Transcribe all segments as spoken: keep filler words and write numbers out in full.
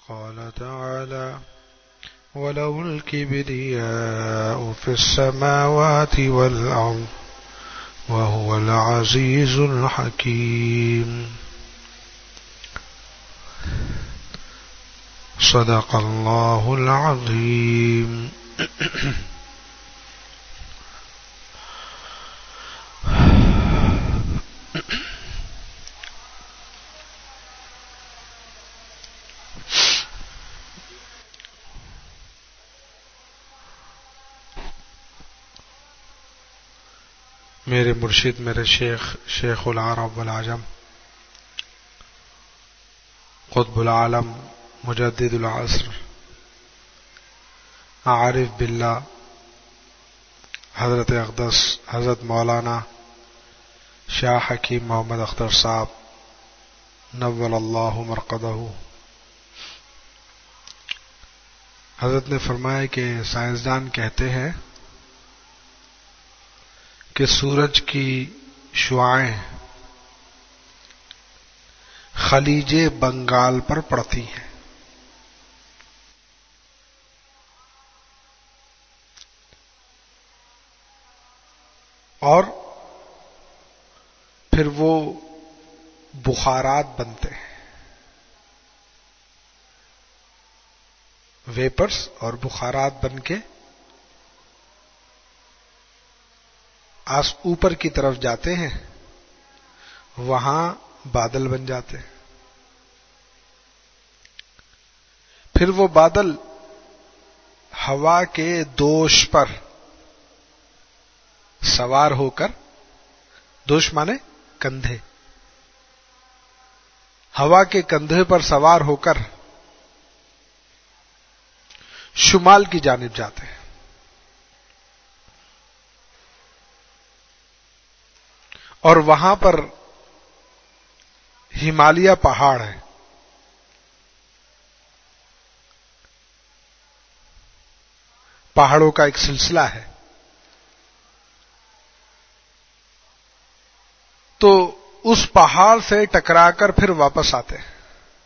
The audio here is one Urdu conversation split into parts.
قال تعالى وله الكبرياء في السماوات والأرض وهو العزيز الحكيم. صدق الله العظيم. میرے مرشد میرے شیخ شیخ العرب والعجم قطب العالم مجدد العصر عارف باللہ حضرت اقدس حضرت مولانا شاہ حکیم محمد اختر صاحب نور اللہ مرقدہ، حضرت نے فرمایا کہ سائنسدان کہتے ہیں کہ سورج کی شعاعیں خلیج بنگال پر پڑتی ہیں، اور پھر وہ بخارات بنتے ہیں، ویپرز اور بخارات بن کے آس اوپر کی طرف جاتے ہیں، وہاں بادل بن جاتے ہیں، پھر وہ بادل ہوا کے دوش پر سوار ہو کر، دوش مانے کندھے، ہوا کے کندھے پر سوار ہو کر شمال کی جانب جاتے ہیں، اور وہاں پر ہمالیہ پہاڑ ہے، پہاڑوں کا ایک سلسلہ ہے، تو اس پہاڑ سے ٹکرا کر پھر واپس آتے ہیں،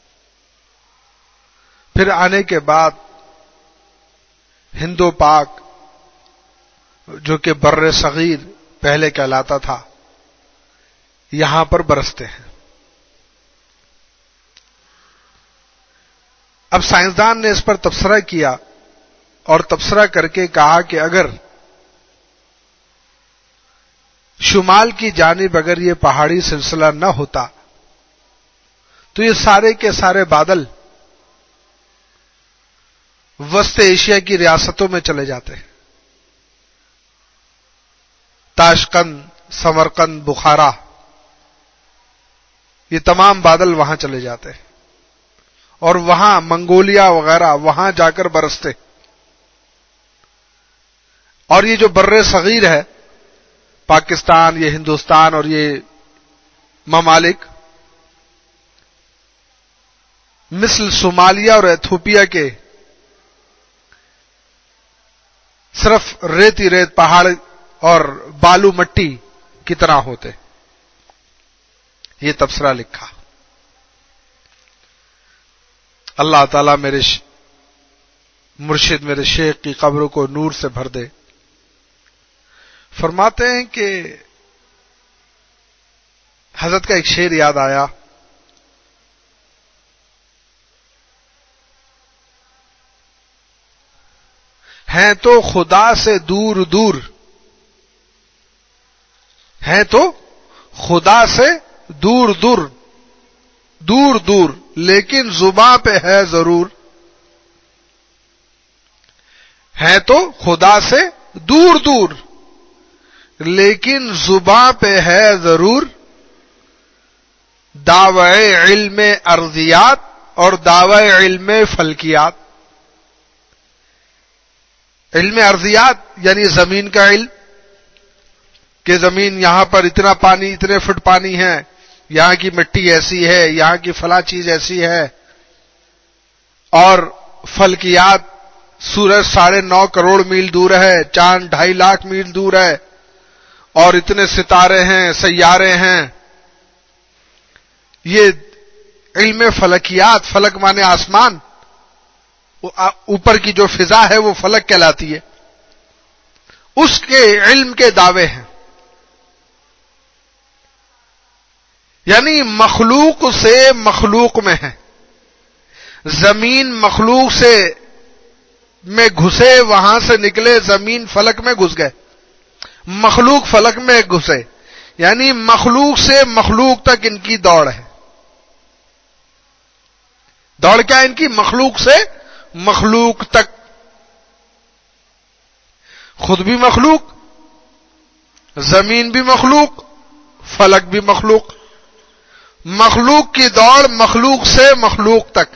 پھر آنے کے بعد ہند و پاک جو کہ بر صغیر پہلے کہلاتا تھا، یہاں پر برستے ہیں۔ اب سائنسدان نے اس پر تبصرہ کیا اور تبصرہ کر کے کہا کہ اگر شمال کی جانب اگر یہ پہاڑی سلسلہ نہ ہوتا تو یہ سارے کے سارے بادل وسط ایشیا کی ریاستوں میں چلے جاتے ہیں، تاشقند، سمرقند، بخارا، یہ تمام بادل وہاں چلے جاتے ہیں، اور وہاں منگولیا وغیرہ وہاں جا کر برستے، اور یہ جو بر صغیر ہے، پاکستان، یہ ہندوستان اور یہ ممالک مثل صومالیہ اور ایتھوپیا کے صرف ریتی ریت پہاڑ اور بالو مٹی کی طرح ہوتے، یہ تبصرہ لکھا۔ اللہ تعالیٰ میرے مرشد میرے شیخ کی قبروں کو نور سے بھر دے۔ فرماتے ہیں کہ حضرت کا ایک شعر یاد آیا، ہیں تو خدا سے دور دور، ہیں تو خدا سے دور دور دور دور لیکن زباں پہ ہے ضرور، ہیں تو خدا سے دور دور لیکن زباں پہ ہے ضرور، دعوی علم ارضیات اور دعوی علم فلکیات۔ علم ارضیات یعنی زمین کا علم، کہ زمین یہاں پر اتنا پانی، اتنے فٹ پانی ہے، یہاں کی مٹی ایسی ہے، یہاں کی فلاں چیز ایسی ہے، اور فلکیات، سورج ساڑھے نو کروڑ میل دور ہے، چاند ڈھائی لاکھ میل دور ہے، اور اتنے ستارے ہیں، سیارے ہیں، یہ علم فلکیات، فلک مانے آسمان، اوپر کی جو فضا ہے وہ فلک کہلاتی ہے، اس کے علم کے دعوے ہیں. یعنی مخلوق سے مخلوق میں ہے. زمین مخلوق سے میں گھسے، وہاں سے نکلے، زمین فلک میں گھس گئے، مخلوق فلک میں گھسے، یعنی مخلوق سے مخلوق تک ان کی دوڑ ہے. دوڑ کیا ان کی؟ مخلوق سے مخلوق تک. خود بھی مخلوق، زمین بھی مخلوق، فلک بھی مخلوق. مخلوق کی دوڑ مخلوق سے مخلوق تک،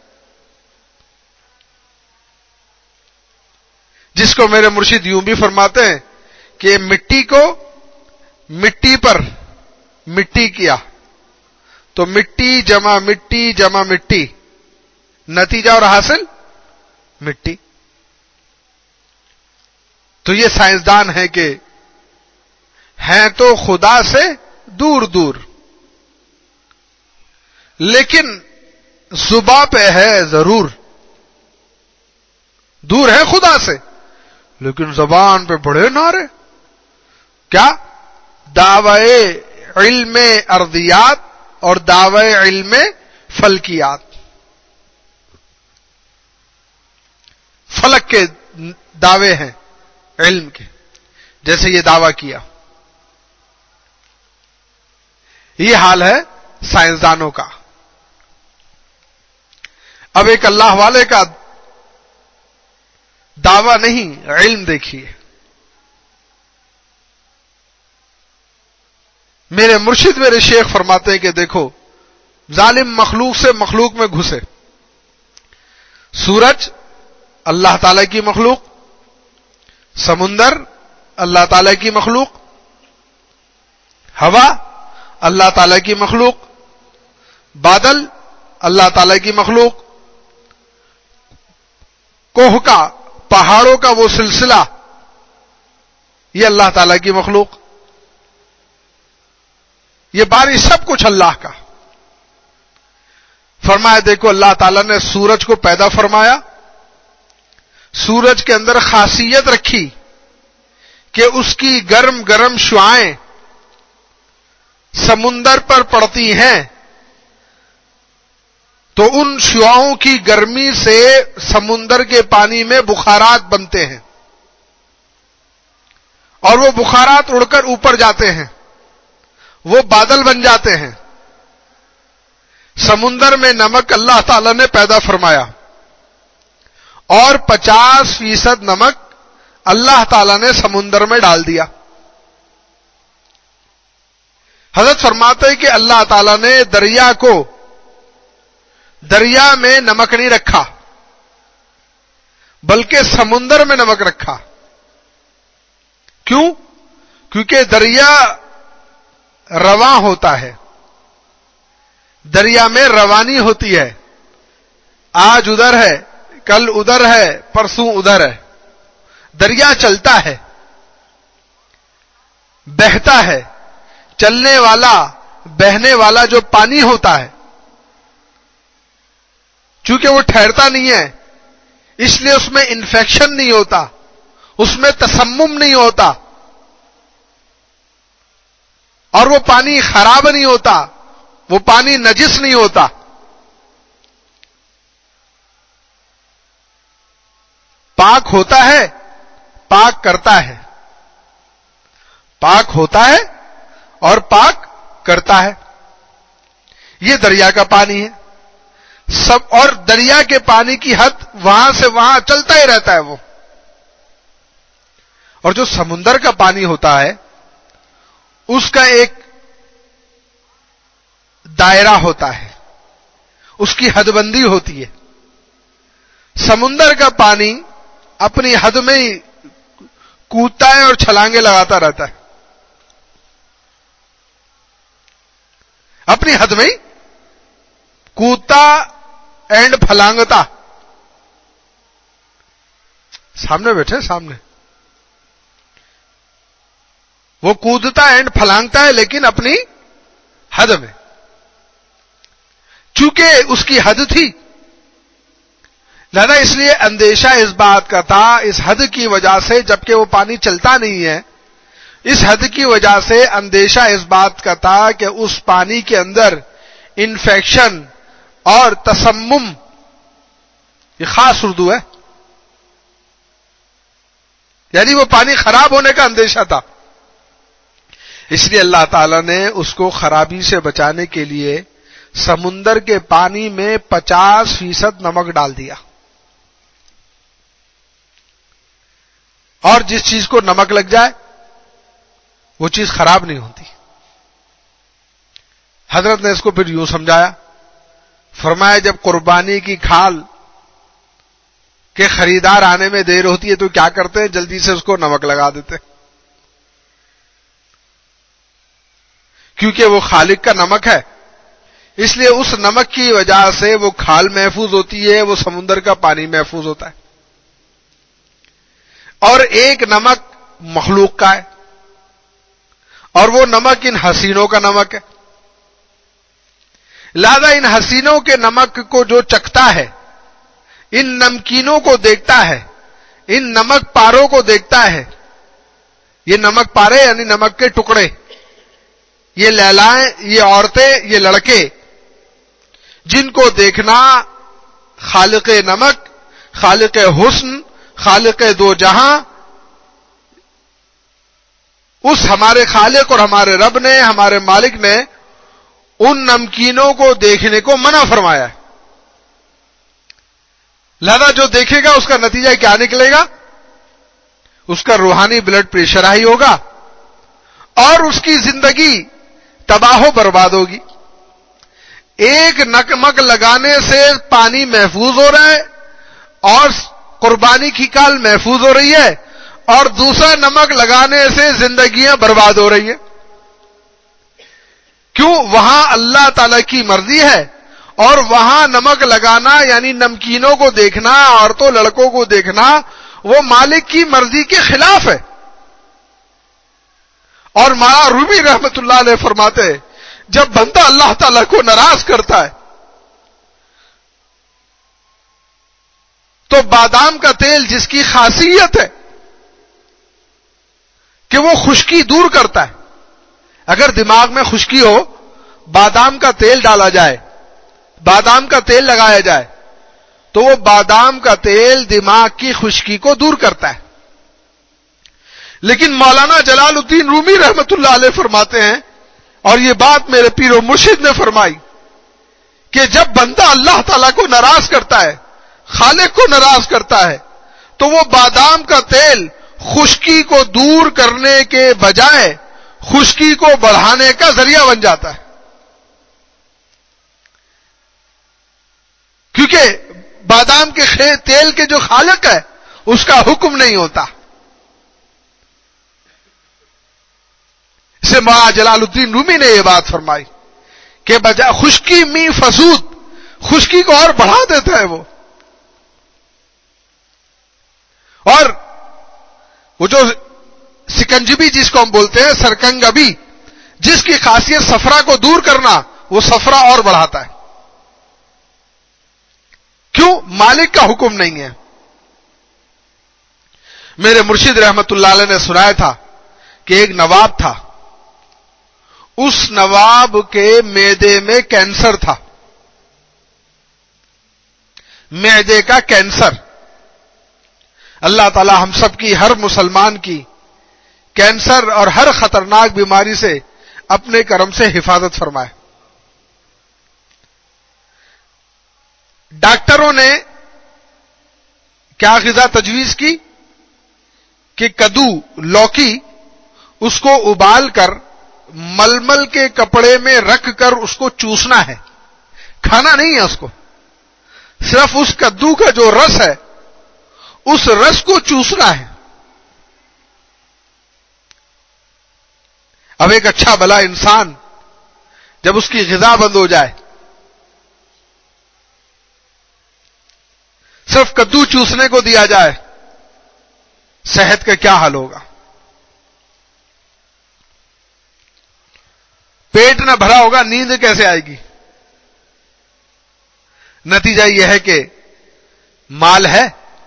جس کو میرے مرشد یوں بھی فرماتے ہیں کہ مٹی کو مٹی پر مٹی کیا تو مٹی جمع مٹی جمع مٹی، نتیجہ اور حاصل مٹی. تو یہ سائنسدان ہے کہ ہیں تو خدا سے دور دور، لیکن زباں پہ ہے ضرور. دور ہے خدا سے لیکن زبان پہ بڑے نعرے. کیا؟ دعوی علم ارضیات اور دعوی علم فلکیات. فلک کے دعوے ہیں علم کے، جیسے یہ دعویٰ کیا. یہ حال ہے سائنسدانوں کا. اب ایک اللہ والے کا دعویٰ نہیں، علم دیکھیے. میرے مرشد میرے شیخ فرماتے ہیں کہ دیکھو، ظالم مخلوق سے مخلوق میں گھسے. سورج اللہ تعالی کی مخلوق، سمندر اللہ تعالی کی مخلوق، ہوا اللہ تعالی کی مخلوق، بادل اللہ تعالی کی مخلوق، کوہ کا پہاڑوں کا وہ سلسلہ یہ اللہ تعالی کی مخلوق. یہ بارش سب کچھ اللہ کا. فرمایا دیکھو اللہ تعالیٰ نے سورج کو پیدا فرمایا، سورج کے اندر خاصیت رکھی کہ اس کی گرم گرم شعاعیں سمندر پر پڑتی ہیں تو ان شعاعوں کی گرمی سے سمندر کے پانی میں بخارات بنتے ہیں اور وہ بخارات اڑ کر اوپر جاتے ہیں، وہ بادل بن جاتے ہیں. سمندر میں نمک اللہ تعالی نے پیدا فرمایا اور پچاس فیصد نمک اللہ تعالی نے سمندر میں ڈال دیا. حضرت فرماتے ہیں کہ اللہ تعالی نے دریا کو دریا میں نمک نہیں رکھا بلکہ سمندر میں نمک رکھا. کیوں؟ کیونکہ دریا رواں ہوتا ہے، دریا میں روانی ہوتی ہے. آج ادھر ہے، کل ادھر ہے، پرسوں ادھر ہے. دریا چلتا ہے، بہتا ہے. چلنے والا بہنے والا جو پانی ہوتا ہے، چونکہ وہ ٹھہرتا نہیں ہے اس لیے اس میں انفیکشن نہیں ہوتا، اس میں تسمم نہیں ہوتا اور وہ پانی خراب نہیں ہوتا، وہ پانی نجس نہیں ہوتا. پاک ہوتا ہے، پاک کرتا ہے، پاک ہوتا ہے اور پاک کرتا ہے. یہ دریا کا پانی ہے سب، اور دریا کے پانی کی حد وہاں سے وہاں چلتا ہی رہتا ہے وہ. اور جو سمندر کا پانی ہوتا ہے اس کا ایک دائرہ ہوتا ہے، اس کی حد بندی ہوتی ہے. سمندر کا پانی اپنی حد میں ہی کودتا ہے اور چھلانگے لگاتا رہتا ہے، اپنی حد میں ہی کودتا اینڈ پھلانگتا. سامنے بیٹھے سامنے وہ کودتا اینڈ پھلانگتا ہے لیکن اپنی حد میں. چونکہ اس کی حد تھی لہذا اس لیے اندیشہ اس بات کا تھا اس حد کی وجہ سے، جبکہ وہ پانی چلتا نہیں ہے، اس حد کی وجہ سے اندیشہ اس بات کا تھا کہ اس پانی کے اندر انفیکشن اور تسمم، یہ خاص اردو ہے، یعنی وہ پانی خراب ہونے کا اندیشہ تھا. اس لیے اللہ تعالیٰ نے اس کو خرابی سے بچانے کے لیے سمندر کے پانی میں پچاس فیصد نمک ڈال دیا. اور جس چیز کو نمک لگ جائے وہ چیز خراب نہیں ہوتی. حضرت نے اس کو پھر یوں سمجھایا، فرمایا جب قربانی کی کھال کے خریدار آنے میں دیر ہوتی ہے تو کیا کرتے ہیں؟ جلدی سے اس کو نمک لگا دیتے، کیونکہ وہ خالق کا نمک ہے. اس لیے اس نمک کی وجہ سے وہ کھال محفوظ ہوتی ہے، وہ سمندر کا پانی محفوظ ہوتا ہے. اور ایک نمک مخلوق کا ہے، اور وہ نمک ان حسینوں کا نمک ہے. لہذا ان حسینوں کے نمک کو جو چکھتا ہے، ان نمکینوں کو دیکھتا ہے، ان نمک پاروں کو دیکھتا ہے، یہ نمک پارے یعنی نمک کے ٹکڑے، یہ لیلائیں، یہ عورتیں، یہ لڑکے، جن کو دیکھنا خالق نمک، خالق حسن، خالق دو جہاں، اس ہمارے خالق اور ہمارے رب نے، ہمارے مالک نے ان نمکینوں کو دیکھنے کو منع فرمایا ہے. لہذا جو دیکھے گا اس کا نتیجہ کیا نکلے گا؟ اس کا روحانی بلڈ پریشر ہائی ہوگا اور اس کی زندگی تباہ و برباد ہوگی. ایک نمک لگانے سے پانی محفوظ ہو رہا ہے اور قربانی کی کھال محفوظ ہو رہی ہے، اور دوسرا نمک لگانے سے زندگیاں برباد ہو رہی ہیں. کیوں؟ وہاں اللہ تعالی کی مرضی ہے، اور وہاں نمک لگانا یعنی نمکینوں کو دیکھنا، عورتوں لڑکوں کو دیکھنا، وہ مالک کی مرضی کے خلاف ہے. اور مولانا رومی رحمت اللہ علیہ فرماتے ہیں جب بندہ اللہ تعالیٰ کو ناراض کرتا ہے تو بادام کا تیل جس کی خاصیت ہے کہ وہ خشکی دور کرتا ہے، اگر دماغ میں خشکی ہو، بادام کا تیل ڈالا جائے، بادام کا تیل لگایا جائے تو وہ بادام کا تیل دماغ کی خشکی کو دور کرتا ہے. لیکن مولانا جلال الدین رومی رحمت اللہ علیہ فرماتے ہیں، اور یہ بات میرے پیر و مرشد نے فرمائی، کہ جب بندہ اللہ تعالیٰ کو ناراض کرتا ہے، خالق کو ناراض کرتا ہے، تو وہ بادام کا تیل خشکی کو دور کرنے کے بجائے خشکی کو بڑھانے کا ذریعہ بن جاتا ہے. کیونکہ بادام کے تیل کے جو خالق ہے اس کا حکم نہیں ہوتا. اسے مولانا جلال الدین رومی نے یہ بات فرمائی کہ بجائے خشکی می فسود، خشکی کو اور بڑھا دیتا ہے وہ. اور وہ جو سکنجبی جس کو ہم بولتے ہیں، سرکنگبی، جس کی خاصیت صفرا کو دور کرنا، وہ صفرا اور بڑھاتا ہے. کیوں؟ مالک کا حکم نہیں ہے. میرے مرشد رحمت اللہ علیہ نے سنایا تھا کہ ایک نواب تھا، اس نواب کے معدے میں کینسر تھا، معدے کا کینسر. اللہ تعالی ہم سب کی، ہر مسلمان کی کینسر اور ہر خطرناک بیماری سے اپنے کرم سے حفاظت فرمائے. ڈاکٹروں نے کیا غذا تجویز کی کہ کدو، لوکی، اس کو ابال کر ململ کے کپڑے میں رکھ کر اس کو چوسنا ہے، کھانا نہیں ہے اس کو، صرف اس کدو کا جو رس ہے اس رس کو چوسنا ہے. اب ایک اچھا بھلا انسان جب اس کی غذا بند ہو جائے، صرف کدو چوسنے کو دیا جائے، صحت کا کیا حال ہوگا؟ پیٹ نہ بھرا ہوگا، نیند کیسے آئے گی؟ نتیجہ یہ ہے کہ مال ہے،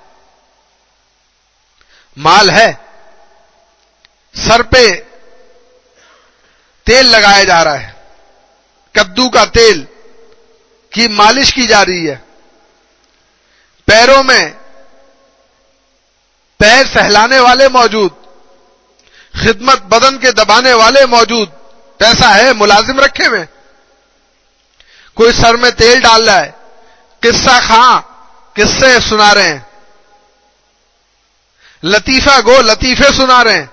مال ہے، سر پہ تیل لگایا جا رہا ہے، کدو کا تیل کی مالش کی جا رہی ہے، پیروں میں پیر سہلانے والے موجود، خدمت بدن کے دبانے والے موجود، پیسہ ہے، ملازم رکھے ہوئے، کوئی سر میں تیل ڈال رہا ہے، قصہ خاں قصے سنا رہے ہیں، لطیفہ گو لطیفے سنا رہے ہیں،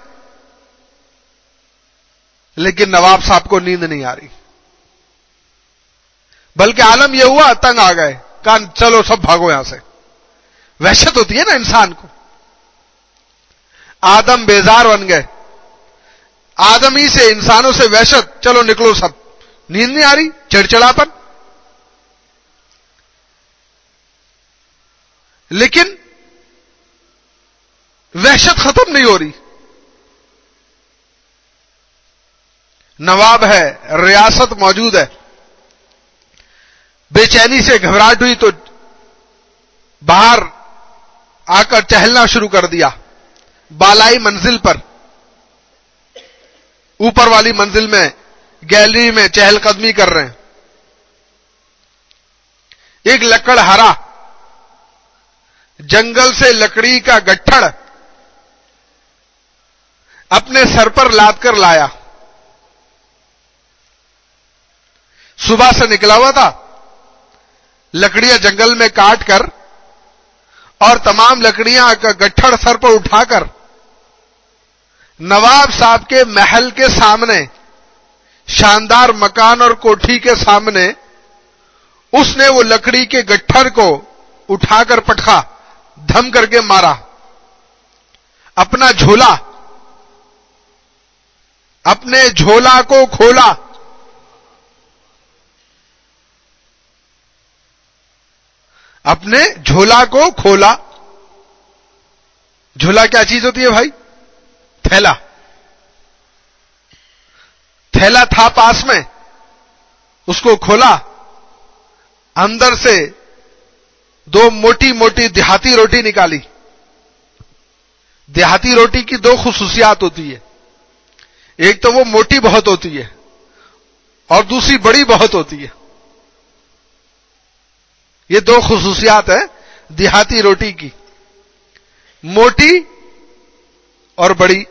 لیکن نواب صاحب کو نیند نہیں آ رہی، بلکہ عالم یہ ہوا تنگ آ گئے، کہا چلو سب بھاگو یہاں سے۔ وحشت ہوتی ہے نا انسان کو، آدم بیزار بن گئے، آدمی سے انسانوں سے وحشت، چلو نکلو سب، نیند نہیں آ رہی، چڑچڑاپن۔ لیکن وحشت ختم نہیں ہو رہی، نواب ہے، ریاست موجود ہے، بے چینی سے گھبراہٹ ہوئی تو باہر آ کر ٹہلنا شروع کر دیا، بالائی منزل پر، اوپر والی منزل میں گیلری میں چہل قدمی کر رہے ہیں۔ ایک لکڑ ہرا جنگل سے لکڑی کا گٹھڑ اپنے سر پر لاد کر لایا، صبح سے نکلا ہوا تھا، لکڑیاں جنگل میں کاٹ کر اور تمام لکڑیاں کا گٹھڑ سر پر اٹھا کر نواب صاحب کے محل کے سامنے، شاندار مکان اور کوٹھی کے سامنے، اس نے وہ لکڑی کے گٹھڑ کو اٹھا کر پٹخا دھم کر کے مارا، اپنا جھولا اپنے جھولا کو کھولا، اپنے جھولا کو کھولا۔ جھولا کیا چیز ہوتی ہے بھائی؟ تھیلا، تھیلا تھا پاس میں، اس کو کھولا، اندر سے دو موٹی موٹی دیہاتی روٹی نکالی۔ دیہاتی روٹی کی دو خصوصیات ہوتی ہے، ایک تو وہ موٹی بہت ہوتی ہے اور دوسری بڑی بہت ہوتی ہے۔ یہ دو خصوصیات ہیں دیہاتی روٹی کی، موٹی اور بڑی۔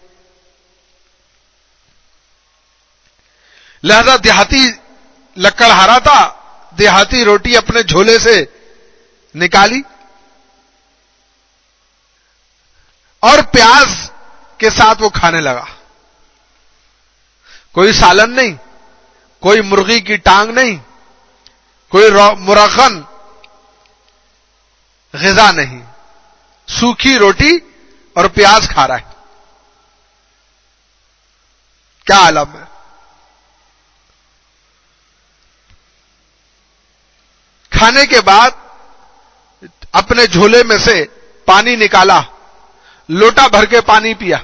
لہذا دیہاتی لکڑ ہارا تھا، دیہاتی روٹی اپنے جھولے سے نکالی اور پیاز کے ساتھ وہ کھانے لگا۔ کوئی سالن نہیں، کوئی مرغی کی ٹانگ نہیں، کوئی مرغن غذا نہیں، سوکھی روٹی اور پیاز کھا رہا ہے۔ کیا عالم ہے! کھانے کے بعد اپنے جھولے میں سے پانی نکالا، لوٹا بھر کے پانی پیا۔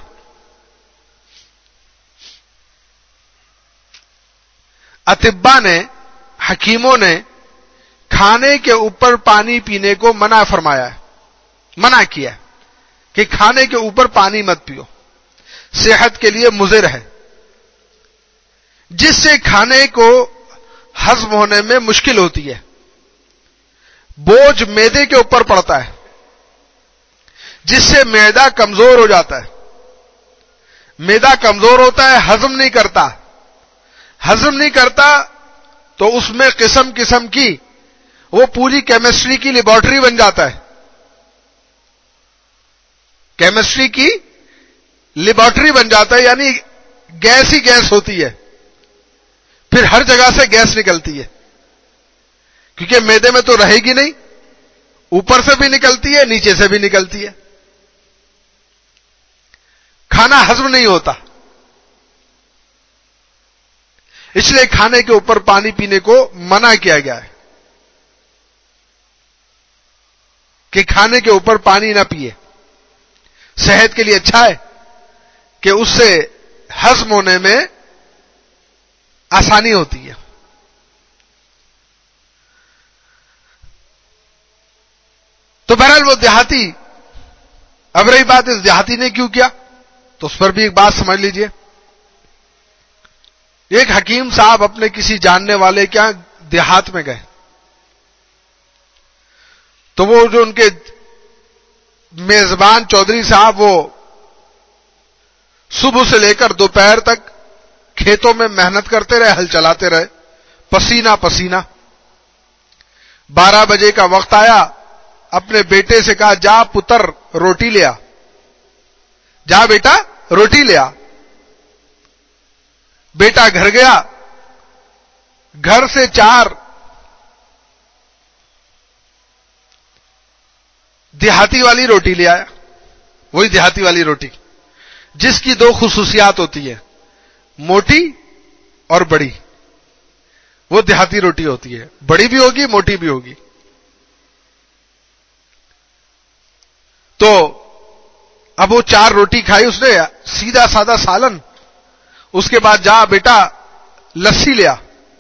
اطباء نے، حکیموں نے کھانے کے اوپر پانی پینے کو منع فرمایا ہے، منع کیا کہ کھانے کے اوپر پانی مت پیو، صحت کے لیے مضر ہے، جس سے کھانے کو ہضم ہونے میں مشکل ہوتی ہے، بوجھ معدے کے اوپر پڑتا ہے، جس سے معدہ کمزور ہو جاتا ہے، معدہ کمزور ہوتا ہے، ہضم نہیں کرتا، ہضم نہیں کرتا تو اس میں قسم قسم کی وہ پوری کیمسٹری کی لیبارٹری بن جاتا ہے، کیمسٹری کی لیبارٹری بن جاتا ہے، یعنی گیس ہی گیس ہوتی ہے، پھر ہر جگہ سے گیس نکلتی ہے، کیونکہ معدے میں تو رہے گی نہیں، اوپر سے بھی نکلتی ہے، نیچے سے بھی نکلتی ہے، کھانا ہضم نہیں ہوتا، اس لیے کھانے کے اوپر پانی پینے کو منع کیا گیا ہے کہ کھانے کے اوپر پانی نہ پیے۔ صحت کے لیے اچھا ہے کہ اس سے ہضم ہونے میں آسانی ہوتی ہے۔ تو بہرحال وہ دیہاتی، اب رہی بات اس دیہاتی نے کیوں کیا، تو اس پر بھی ایک بات سمجھ لیجئے. ایک حکیم صاحب اپنے کسی جاننے والے کے یہاں دیہات میں گئے، تو وہ جو ان کے میزبان چودھری صاحب وہ صبح سے لے کر دوپہر تک کھیتوں میں محنت کرتے رہے، ہل چلاتے رہے، پسینہ پسینہ. بارہ بجے کا وقت آیا، اپنے بیٹے سے کہا جا پتر روٹی لیا، جا بیٹا روٹی لیا. بیٹا گھر گیا، گھر سے چار دیہاتی والی روٹی لے آیا. وہی دیہاتی والی روٹی جس کی دو خصوصیات ہوتی ہے، موٹی اور بڑی. وہ دیہاتی روٹی ہوتی ہے، بڑی بھی ہوگی موٹی بھی ہوگی. تو اب وہ چار روٹی کھائی اس نے، سیدھا سادہ سالن. اس کے بعد جا بیٹا لسی لیا.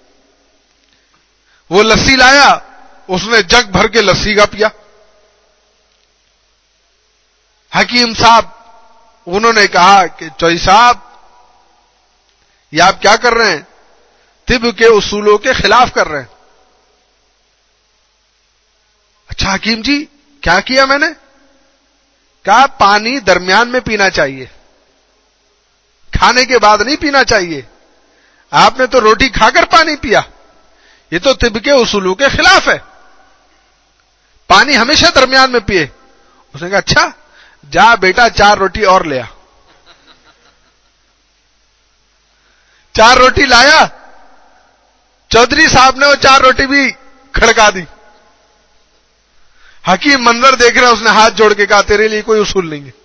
وہ لسی لایا، اس نے جگ بھر کے لسی کا پیا. حکیم صاحب انہوں نے کہا کہ چوئی صاحب یہ آپ کیا کر رہے ہیں، طب کے اصولوں کے خلاف کر رہے ہیں. اچھا حکیم جی کیا کیا میں نے؟ کہا پانی درمیان میں پینا چاہیے، کھانے کے بعد نہیں پینا چاہیے. آپ نے تو روٹی کھا کر پانی پیا، یہ تو طب کے اصولوں کے خلاف ہے. پانی ہمیشہ درمیان میں پیے. اس نے کہا اچھا جا بیٹا چار روٹی اور لیا. چار روٹی لایا، چودھری صاحب نے وہ چار روٹی بھی کھڑکا دی. حکیم منظر دیکھ رہا، اس نے ہاتھ جوڑ کے کہا تیرے لیے کوئی اصول نہیں ہے،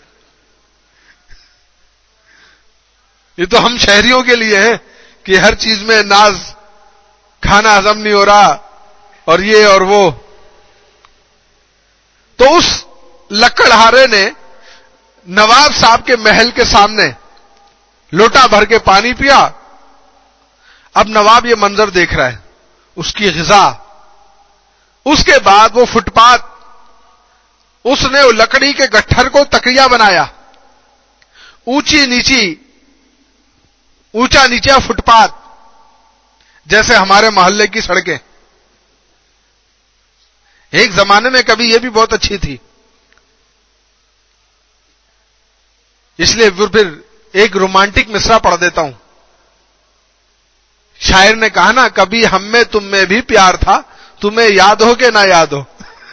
یہ تو ہم شہریوں کے لیے ہے کہ ہر چیز میں ناز، کھانا ہضم نہیں ہو رہا اور یہ اور وہ. تو اس لکڑہارے نے نواب صاحب کے محل کے سامنے لوٹا بھر کے پانی پیا. اب نواب یہ منظر دیکھ رہا ہے، اس کی غذا. اس کے بعد وہ فٹ پاتھ، اس نے وہ لکڑی کے گٹھر کو تکیہ بنایا. اونچی نیچی اونچا نیچا فٹ پاتھ، جیسے ہمارے محلے کی سڑکیں. ایک زمانے میں کبھی یہ بھی بہت اچھی تھی. اس لیے پھر ایک رومانٹک مصرع پڑھ دیتا ہوں. شاعر نے کہا نا کبھی ہم میں تم میں بھی پیار تھا، تمہیں یاد ہو کہ نہ یاد ہو.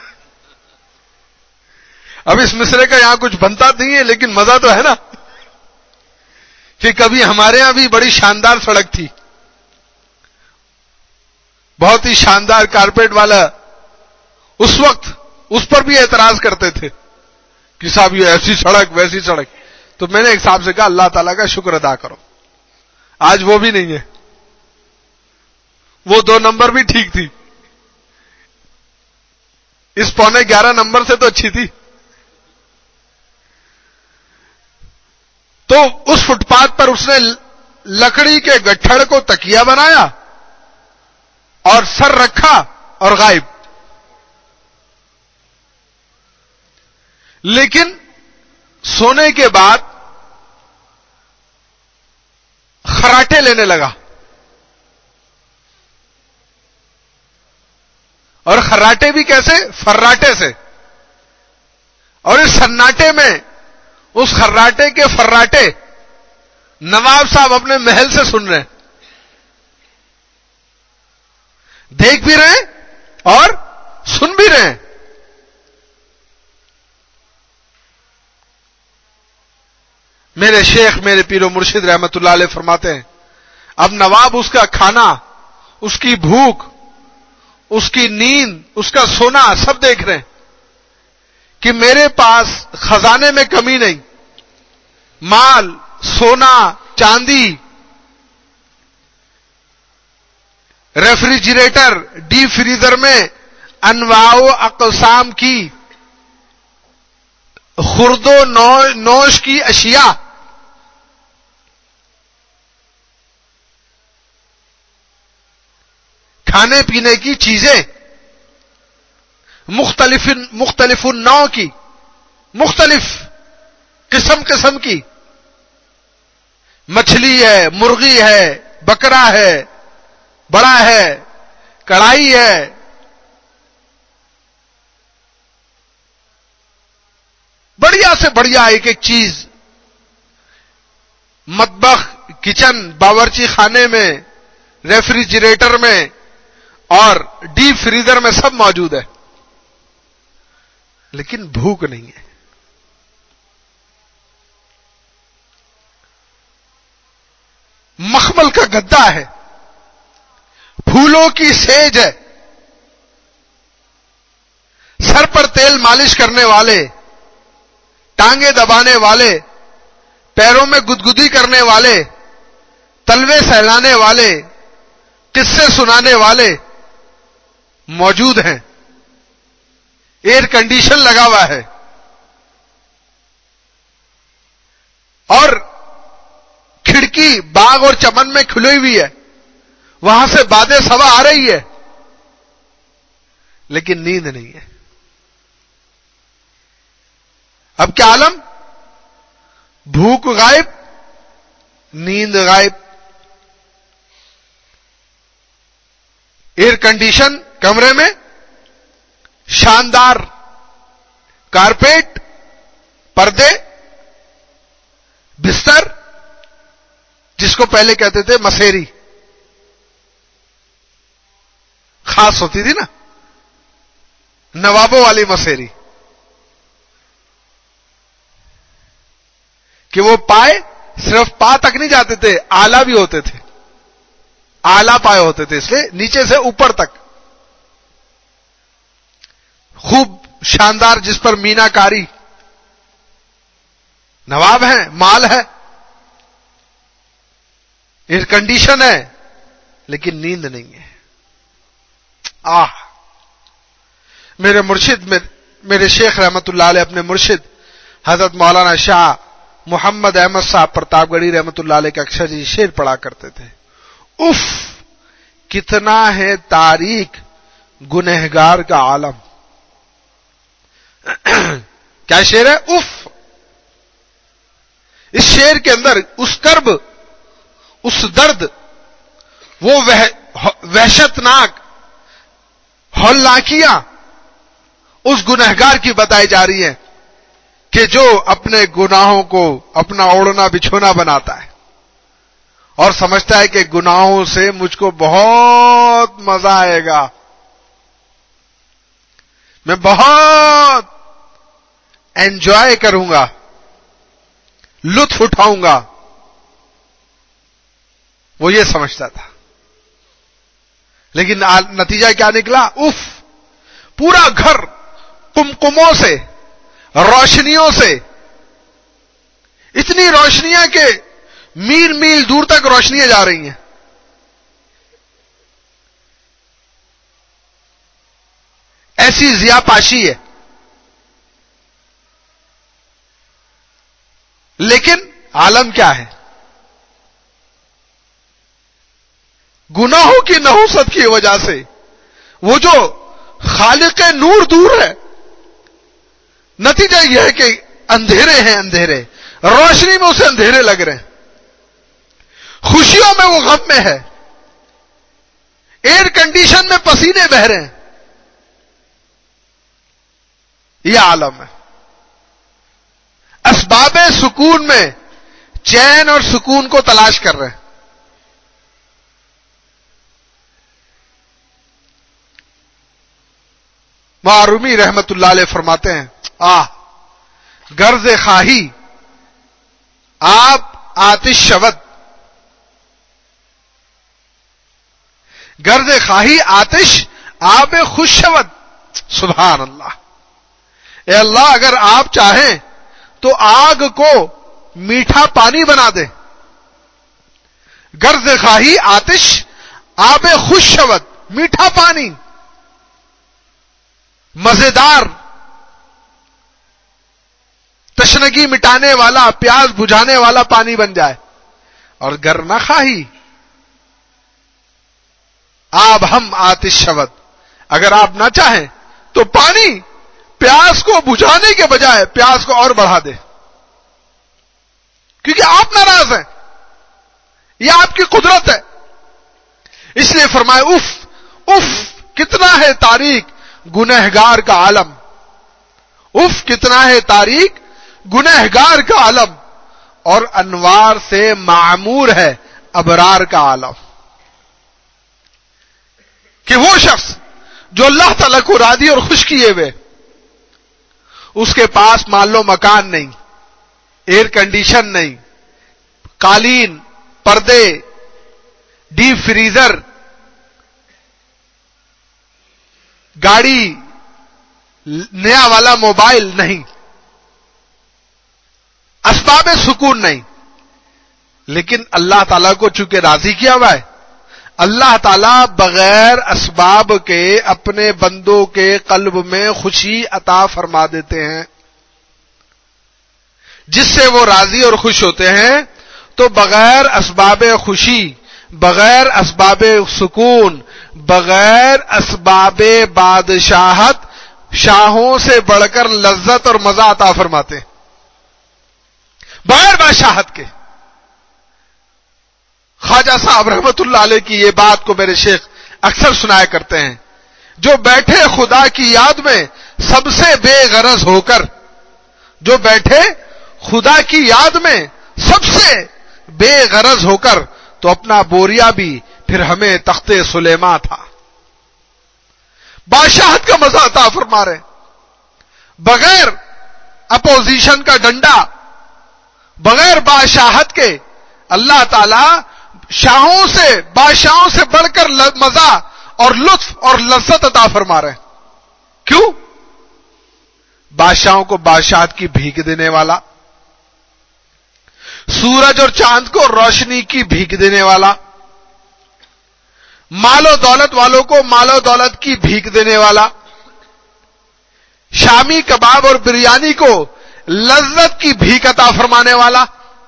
اب اس مصرے کا یہاں کچھ بنتا نہیں ہے لیکن مزہ تو ہے نا کہ کبھی ہمارے یہاں بھی بڑی شاندار سڑک تھی، بہت ہی شاندار کارپیٹ والا. اس وقت اس پر بھی اعتراض کرتے تھے کہ صاحب یہ ایسی سڑک ویسی سڑک. تو میں نے ایک صاحب سے کہا اللہ تعالیٰ کا شکر ادا کرو آج وہ بھی نہیں ہے. وہ دو نمبر بھی ٹھیک تھی، اس پونے گیارہ نمبر سے تو اچھی تھی. تو اس فٹ پاتھ پر اس نے لکڑی کے گٹھڑ کو تکیہ بنایا اور سر رکھا اور غائب. لیکن سونے کے بعد خراٹے لینے لگا، اور خراٹے بھی کیسے؟ فراٹے سے. اور اس سناٹے میں اس خراٹے کے فراٹے نواب صاحب اپنے محل سے سن رہے ہیں، دیکھ بھی رہے ہیں اور سن بھی رہے ہیں. میرے شیخ میرے پیر و مرشد رحمت اللہ علیہ فرماتے ہیں اب نواب اس کا کھانا، اس کی بھوک، اس کی نیند، اس کا سونا سب دیکھ رہے ہیں کہ میرے پاس خزانے میں کمی نہیں، مال، سونا، چاندی، ریفریجریٹر، ڈی فریزر میں انواع و اقسام کی خرد و نوش کی اشیاء. کھانے پینے کی چیزیں مختلف مختلف النوع کی، مختلف قسم قسم کی مچھلی ہے، مرغی ہے، بکرا ہے، بڑا ہے، کڑھائی ہے، بڑھیا سے بڑھیا ایک ایک چیز مطبخ، کچن، باورچی خانے میں، ریفریجریٹر میں اور ڈیپ فریزر میں سب موجود ہے، لیکن بھوک نہیں ہے۔ مخمل کا گدا ہے، پھولوں کی سیج ہے، سر پر تیل مالش کرنے والے، ٹانگیں دبانے والے، پیروں میں گدگدی کرنے والے، تلوے سہلانے والے، قصے سنانے والے موجود ہیں، ایئر کنڈیشن لگا ہوا ہے، اور کھڑکی باغ اور چمن میں کھلی ہوئی ہے، وہاں سے بادیں صبا آ رہی ہے، لیکن نیند نہیں ہے۔ اب کیا عالم؟ بھوک غائب، نیند غائب، ایئر کنڈیشن کمرے میں، شاندار کارپیٹ، پردے، بستر، جس کو پہلے کہتے تھے مسیری، خاص ہوتی تھی نا، نوابوں والی مسیری، کہ وہ پائے صرف پا تک نہیں جاتے تھے، آلہ بھی ہوتے تھے، آلہ پائے ہوتے تھے، اس لیے نیچے سے اوپر تک خوب شاندار، جس پر مینا کاری، نواب ہیں، مال ہے، ایئر کنڈیشن ہے، لیکن نیند نہیں ہے۔ آہ میرے مرشد، میرے شیخ رحمت اللہ علیہ اپنے مرشد حضرت مولانا شاہ محمد احمد صاحب پرتاپ گڑھی رحمت اللہ علیہ کا اکثر جی شعر پڑھا کرتے تھے، اف کتنا ہے تاریک گنہگار کا عالم۔ کیا شعر ہے؟ اف۔ اس شعر کے اندر اس کرب، اس درد، وہ وحشت ناک ہولناکیاں اس گنہگار کی بتائی جا رہی ہیں کہ جو اپنے گناہوں کو اپنا اوڑھنا بچھونا بناتا ہے اور سمجھتا ہے کہ گناہوں سے مجھ کو بہت مزہ آئے گا، میں بہت انجوائے کروں گا، لطف اٹھاؤں گا، وہ یہ سمجھتا تھا، لیکن نتیجہ کیا نکلا؟ اف، پورا گھر کمکموں سے، روشنیوں سے، اتنی روشنیاں کہ میل میل دور تک روشنیاں جا رہی ہیں، ایسی ضیاء پاشی ہے، لیکن عالم کیا ہے؟ گناہوں کی نحوست کی وجہ سے وہ جو خالق نور دور ہے، نتیجہ یہ ہے کہ اندھیرے ہیں، اندھیرے، روشنی میں اسے اندھیرے لگ رہے ہیں، خوشیوں میں وہ غم میں ہے، ایئر کنڈیشن میں پسینے بہ رہے ہیں، یہ عالم ہے۔ اسباب سکون میں چین اور سکون کو تلاش کر رہے ہیں۔ معرومی رحمت اللہ علیہ فرماتے ہیں، آہ غرض خواہی آپ آتش شود، غرض خواہی آتش آپ خوش شود۔ سبحان اللہ۔ اے اللہ، اگر آپ چاہیں تو آگ کو میٹھا پانی بنا دے۔ غرض خواہی آتش آب خوش شود، میٹھا پانی، مزیدار، تشنگی مٹانے والا، پیاس بجھانے والا پانی بن جائے۔ اور گر نہ خواہی آب ہم آتش شود، اگر آپ نہ چاہیں تو پانی پیاس کو بجھانے کے بجائے پیاس کو اور بڑھا دے، کیونکہ آپ ناراض ہیں، یہ آپ کی قدرت ہے۔ اس لیے فرمائے اف اف کتنا ہے تاریک گنہگار کا عالم، اف کتنا ہے تاریک گنہگار کا عالم، اور انوار سے معمور ہے ابرار کا عالم۔ کہ وہ شخص جو اللہ تعالیٰ کو راضی اور خوش کیے ہوئے، اس کے پاس مان و مکان نہیں، ایئر کنڈیشن نہیں، قالین، پردے، ڈیپ فریزر، گاڑی، نیا والا موبائل نہیں، اسباب سکون نہیں، لیکن اللہ تعالیٰ کو چونکہ راضی کیا ہوا ہے، اللہ تعالیٰ بغیر اسباب کے اپنے بندوں کے قلب میں خوشی عطا فرما دیتے ہیں، جس سے وہ راضی اور خوش ہوتے ہیں۔ تو بغیر اسباب خوشی، بغیر اسباب سکون، بغیر اسباب بادشاہت، شاہوں سے بڑھ کر لذت اور مزہ عطا فرماتے ہیں، بغیر بادشاہت کے۔ خواجہ صاحب رحمت اللہ علیہ کی یہ بات کو میرے شیخ اکثر سنایا کرتے ہیں، جو بیٹھے خدا کی یاد میں سب سے بے غرض ہو کر، جو بیٹھے خدا کی یاد میں سب سے بے غرض ہو کر، تو اپنا بوریا بھی پھر ہمیں تخت سلیماں تھا۔ بادشاہت کا مزہ عطا فرما رہے، بغیر اپوزیشن کا ڈنڈا، بغیر بادشاہت کے اللہ تعالی شاہوں سے، بادشاہوں سے بڑھ کر مزہ اور لطف اور لذت عطا فرما رہے ہیں۔ کیوں؟ بادشاہوں کو بادشاہت کی بھیک دینے والا، سورج اور چاند کو روشنی کی بھیک دینے والا، مال و دولت والوں کو مال و دولت کی بھیک دینے والا، شامی کباب اور بریانی کو لذت کی بھیک عطا فرمانے والا،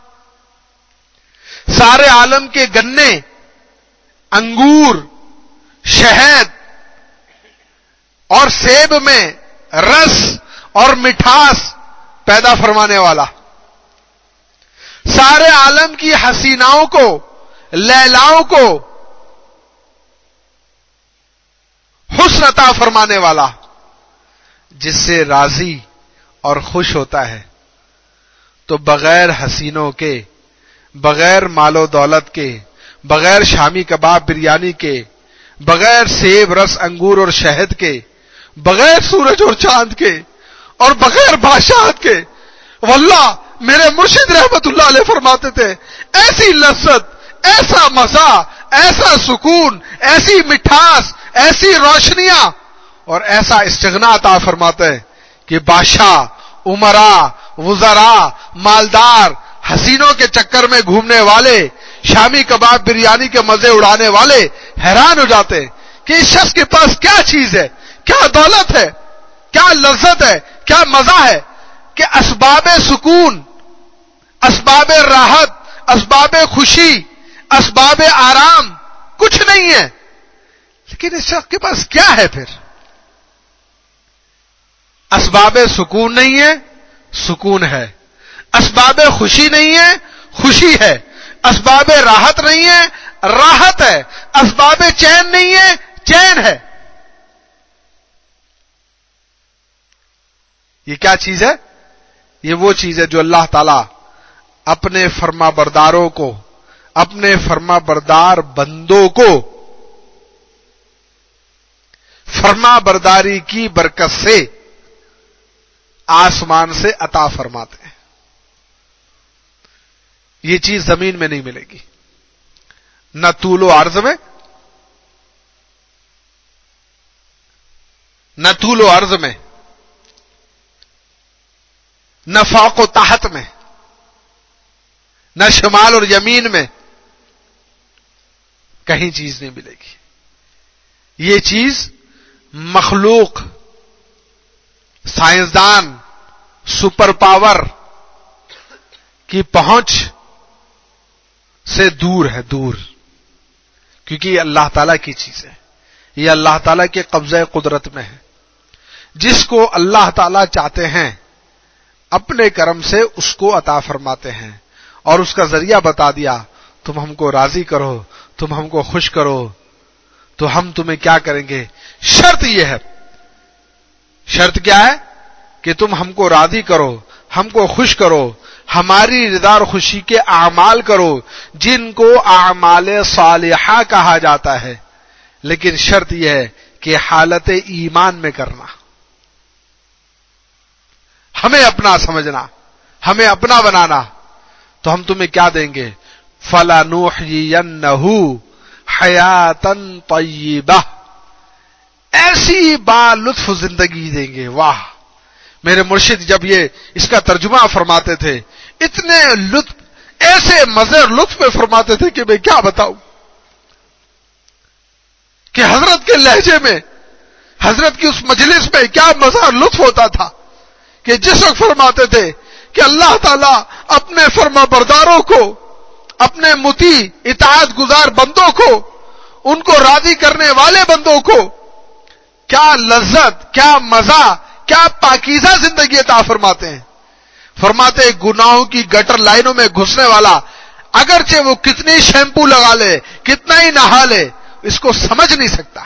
سارے عالم کے گنے، انگور، شہد اور سیب میں رس اور مٹھاس پیدا فرمانے والا، سارے عالم کی حسیناؤں کو، لیلاؤں کو حسن عطا فرمانے والا، جس سے راضی اور خوش ہوتا ہے، تو بغیر حسینوں کے، بغیر مال و دولت کے، بغیر شامی کباب بریانی کے، بغیر سیب رس انگور اور شہد کے، بغیر سورج اور چاند کے، اور بغیر بادشاہت کے، واللہ میرے مرشد رحمت اللہ علیہ فرماتے تھے ایسی لذت، ایسا مزہ، ایسا سکون، ایسی مٹھاس، ایسی روشنیاں اور ایسا استغنا عطا فرماتے ہیں کہ بادشاہ، امراء، وزراء، مالدار، حسینوں کے چکر میں گھومنے والے، شامی کباب بریانی کے مزے اڑانے والے حیران ہو جاتے ہیں کہ اس شخص کے پاس کیا چیز ہے، کیا دولت ہے، کیا لذت ہے، کیا مزہ ہے، کہ اسباب سکون، اسباب راحت، اسباب خوشی، اسباب آرام کچھ نہیں ہے، لیکن اس شخص کے پاس کیا ہے پھر؟ اسباب سکون نہیں ہے، سکون ہے، اسباب خوشی نہیں ہے، خوشی ہے، اسباب راحت نہیں ہے، راحت ہے، اسباب چین نہیں ہے، چین ہے۔ یہ کیا چیز ہے؟ یہ وہ چیز ہے جو اللہ تعالی اپنے فرما برداروں کو، اپنے فرما بردار بندوں کو فرما برداری کی برکت سے آسمان سے عطا فرماتے ہیں۔ یہ چیز زمین میں نہیں ملے گی، نہ طول و عرض میں، نہ طول و عرض میں، نہ فوق و تحت میں، نہ شمال اور یمین میں، کہیں چیز نہیں ملے گی۔ یہ چیز مخلوق، سائنسدان، سپر پاور کی پہنچ سے دور ہے، دور، کیونکہ یہ اللہ تعالیٰ کی چیز ہے، یہ اللہ تعالیٰ کے قبضہ قدرت میں ہے۔ جس کو اللہ تعالی چاہتے ہیں اپنے کرم سے اس کو عطا فرماتے ہیں، اور اس کا ذریعہ بتا دیا، تم ہم کو راضی کرو، تم ہم کو خوش کرو تو ہم تمہیں کیا کریں گے۔ شرط یہ ہے، شرط کیا ہے کہ تم ہم کو راضی کرو، ہم کو خوش کرو، ہماری رضا اور خوشی کے اعمال کرو جن کو اعمال صالحہ کہا جاتا ہے، لیکن شرط یہ ہے کہ حالت ایمان میں کرنا، ہمیں اپنا سمجھنا، ہمیں اپنا بنانا، تو ہم تمہیں کیا دیں گے، فَلَنُحْيِيَنَّهُ حَيَاةً طَيِّبَةً، ایسی با لطف زندگی دیں گے۔ واہ، میرے مرشد جب یہ اس کا ترجمہ فرماتے تھے اتنے لطف، ایسے مزے اور لطف میں فرماتے تھے کہ میں کیا بتاؤں، کہ حضرت کے لہجے میں، حضرت کی اس مجلس میں کیا مزہ اور لطف ہوتا تھا کہ جس وقت فرماتے تھے کہ اللہ تعالیٰ اپنے فرما برداروں کو، اپنے مطیع اطاعت گزار بندوں کو، ان کو راضی کرنے والے بندوں کو کیا لذت، کیا مزہ، کیا پاکیزہ زندگی عطا فرماتے ہیں۔ فرماتے ہیں گناہوں کی گٹر لائنوں میں گھسنے والا اگرچہ وہ کتنی شیمپو لگا لے، کتنا ہی نہا لے، اس کو سمجھ نہیں سکتا،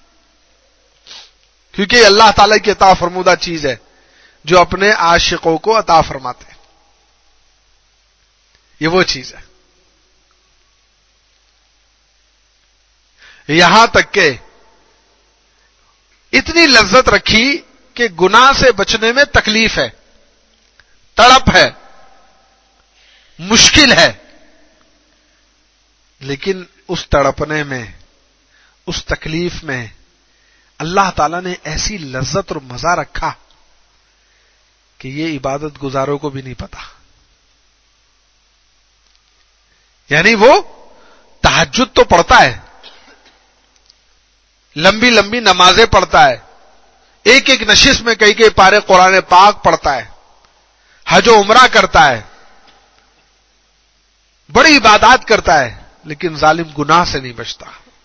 کیونکہ یہ اللہ تعالیٰ کی عطا فرمودہ چیز ہے جو اپنے عاشقوں کو عطا فرماتے ہیں۔ یہ وہ چیز ہے، یہاں تک کہ اتنی لذت رکھی کہ گناہ سے بچنے میں تکلیف ہے، تڑپ ہے، مشکل ہے، لیکن اس تڑپنے میں، اس تکلیف میں اللہ تعالیٰ نے ایسی لذت اور مزہ رکھا کہ یہ عبادت گزاروں کو بھی نہیں پتا۔ یعنی وہ تہجد تو پڑھتا ہے، لمبی لمبی نمازیں پڑھتا ہے، ایک ایک نشست میں کئی کئی پارے قرآن پاک پڑھتا ہے، حج و عمرہ کرتا ہے، بڑی عبادات کرتا ہے، لیکن ظالم گناہ سے نہیں بچتا۔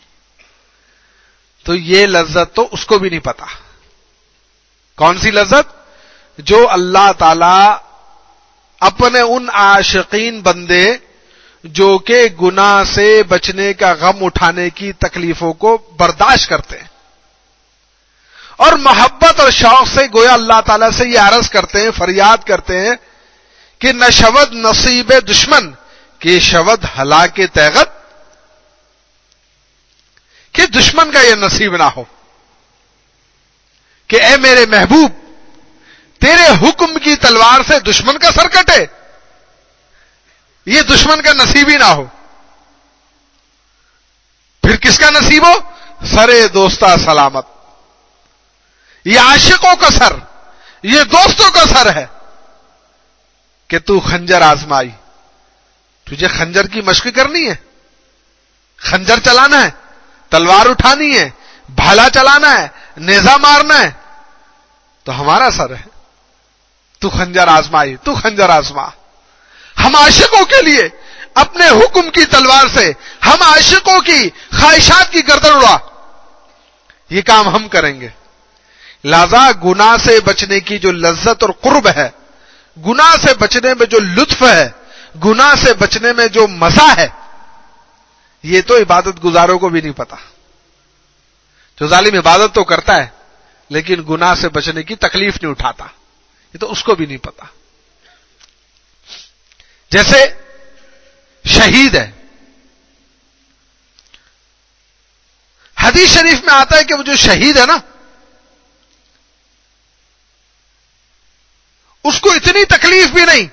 تو یہ لذت تو اس کو بھی نہیں پتا۔ کون سی لذت؟ جو اللہ تعالی اپنے ان عاشقین بندے جو کہ گناہ سے بچنے کا غم اٹھانے کی تکلیفوں کو برداشت کرتے ہیں اور محبت اور شوق سے گویا اللہ تعالیٰ سے یہ عرض کرتے ہیں، فریاد کرتے ہیں کہ نہ شود نصیب دشمن کہ شود ہلاک تیغت، کہ دشمن کا یہ نصیب نہ ہو کہ اے میرے محبوب تیرے حکم کی تلوار سے دشمن کا سر کٹے، یہ دشمن کا نصیب ہی نہ ہو۔ پھر کس کا نصیب ہو؟ سرے دوستہ سلامت، یہ عاشقوں کا سر، یہ دوستوں کا سر ہے کہ تو خنجر آزمائی، تجھے خنجر کی مشق کرنی ہے، خنجر چلانا ہے، تلوار اٹھانی ہے، بھالا چلانا ہے، نیزہ مارنا ہے، تو ہمارا سر ہے، تو خنجر آزمائی، تو خنجر آزما۔ ہم عاشقوں کے لیے اپنے حکم کی تلوار سے، ہم عاشقوں کی خواہشات کی گردن اڑا، یہ کام ہم کریں گے۔ لہذا گناہ سے بچنے کی جو لذت اور قرب ہے، گناہ سے بچنے میں جو لطف ہے، گناہ سے بچنے میں جو مزہ ہے، یہ تو عبادت گزاروں کو بھی نہیں پتا۔ جو ظالم عبادت تو کرتا ہے لیکن گناہ سے بچنے کی تکلیف نہیں اٹھاتا، یہ تو اس کو بھی نہیں پتا۔ جیسے شہید ہے، حدیث شریف میں آتا ہے کہ وہ جو شہید ہے نا، اس کو اتنی تکلیف بھی نہیں،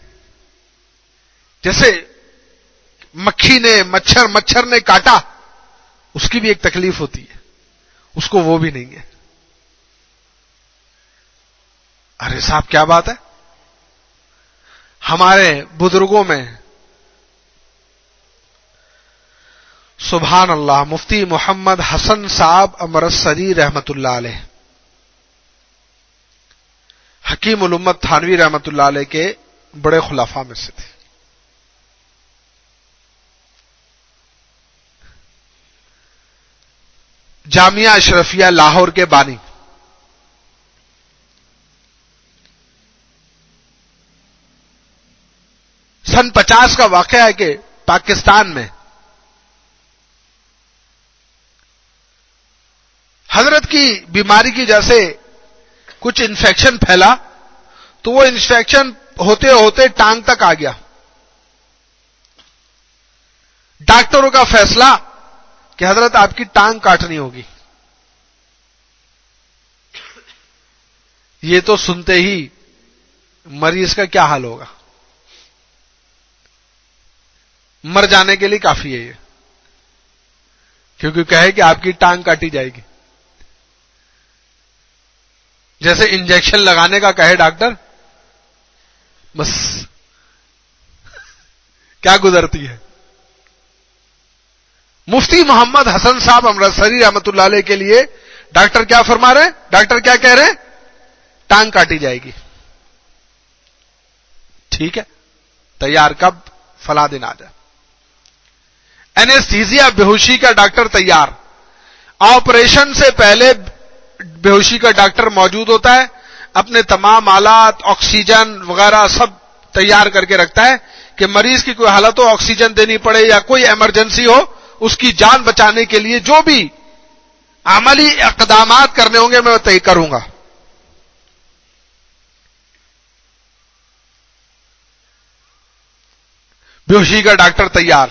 جیسے مکھی نے، مچھر مچھر نے کاٹا، اس کی بھی ایک تکلیف ہوتی ہے، اس کو وہ بھی نہیں ہے۔ ارے صاحب کیا بات ہے! ہمارے بزرگوں میں سبحان اللہ مفتی محمد حسن صاحب امرتسری رحمت اللہ علیہ، حکیم الامت تھانوی رحمت اللہ علیہ کے بڑے خلفاء میں سے تھے۔ جامعہ اشرفیہ لاہور کے بانی، سن پچاس کا واقعہ ہے کہ پاکستان میں حضرت کی بیماری کی جیسے کچھ انفیکشن پھیلا تو وہ انفیکشن ہوتے ہوتے ٹانگ تک آ گیا. ڈاکٹروں کا فیصلہ کہ حضرت آپ کی ٹانگ کاٹنی ہوگی. یہ تو سنتے ہی مریض کا کیا حال ہوگا؟ مر جانے کے لیے کافی ہے یہ، کیونکہ کہے کہ آپ کی ٹانگ کاٹی جائے گی. جیسے انجیکشن لگانے کا کہے ڈاکٹر، بس کیا گزرتی ہے. مفتی محمد حسن صاحب امرتسری رحمت اللہ علیہ کے لیے ڈاکٹر کیا فرما رہے ہیں؟ ڈاکٹر کیا کہہ رہے ہیں؟ ٹانگ کاٹی جائے گی. ٹھیک ہے، تیار کب؟ فلاں دن آ جائے. اینستھیزیا بے ہوشی کا ڈاکٹر تیار. آپریشن سے پہلے بے ہوشی کا ڈاکٹر موجود ہوتا ہے، اپنے تمام آلات، آکسیجن وغیرہ سب تیار کر کے رکھتا ہے کہ مریض کی کوئی حالت ہو، آکسیجن دینی پڑے یا کوئی ایمرجنسی ہو، اس کی جان بچانے کے لیے جو بھی عملی اقدامات کرنے ہوں گے میں طے کروں گا. بے ہوشی کا ڈاکٹر تیار.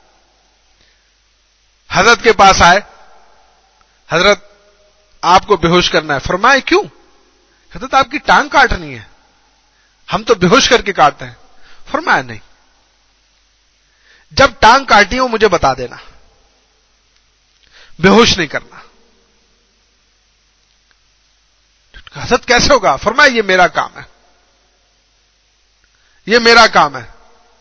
حضرت کے پاس آئے، حضرت آپ کو بے ہوش کرنا ہے. فرمائے کیوں؟ حضرت آپ کی ٹانگ کاٹنی ہے. ہم تو بے ہوش کر کے کاٹتے ہیں. فرمایا نہیں، جب ٹانگ کاٹی ہو مجھے بتا دینا، بے ہوش نہیں کرنا. حضرت کیسے ہوگا؟ فرمایا یہ میرا کام ہے، یہ میرا کام ہے.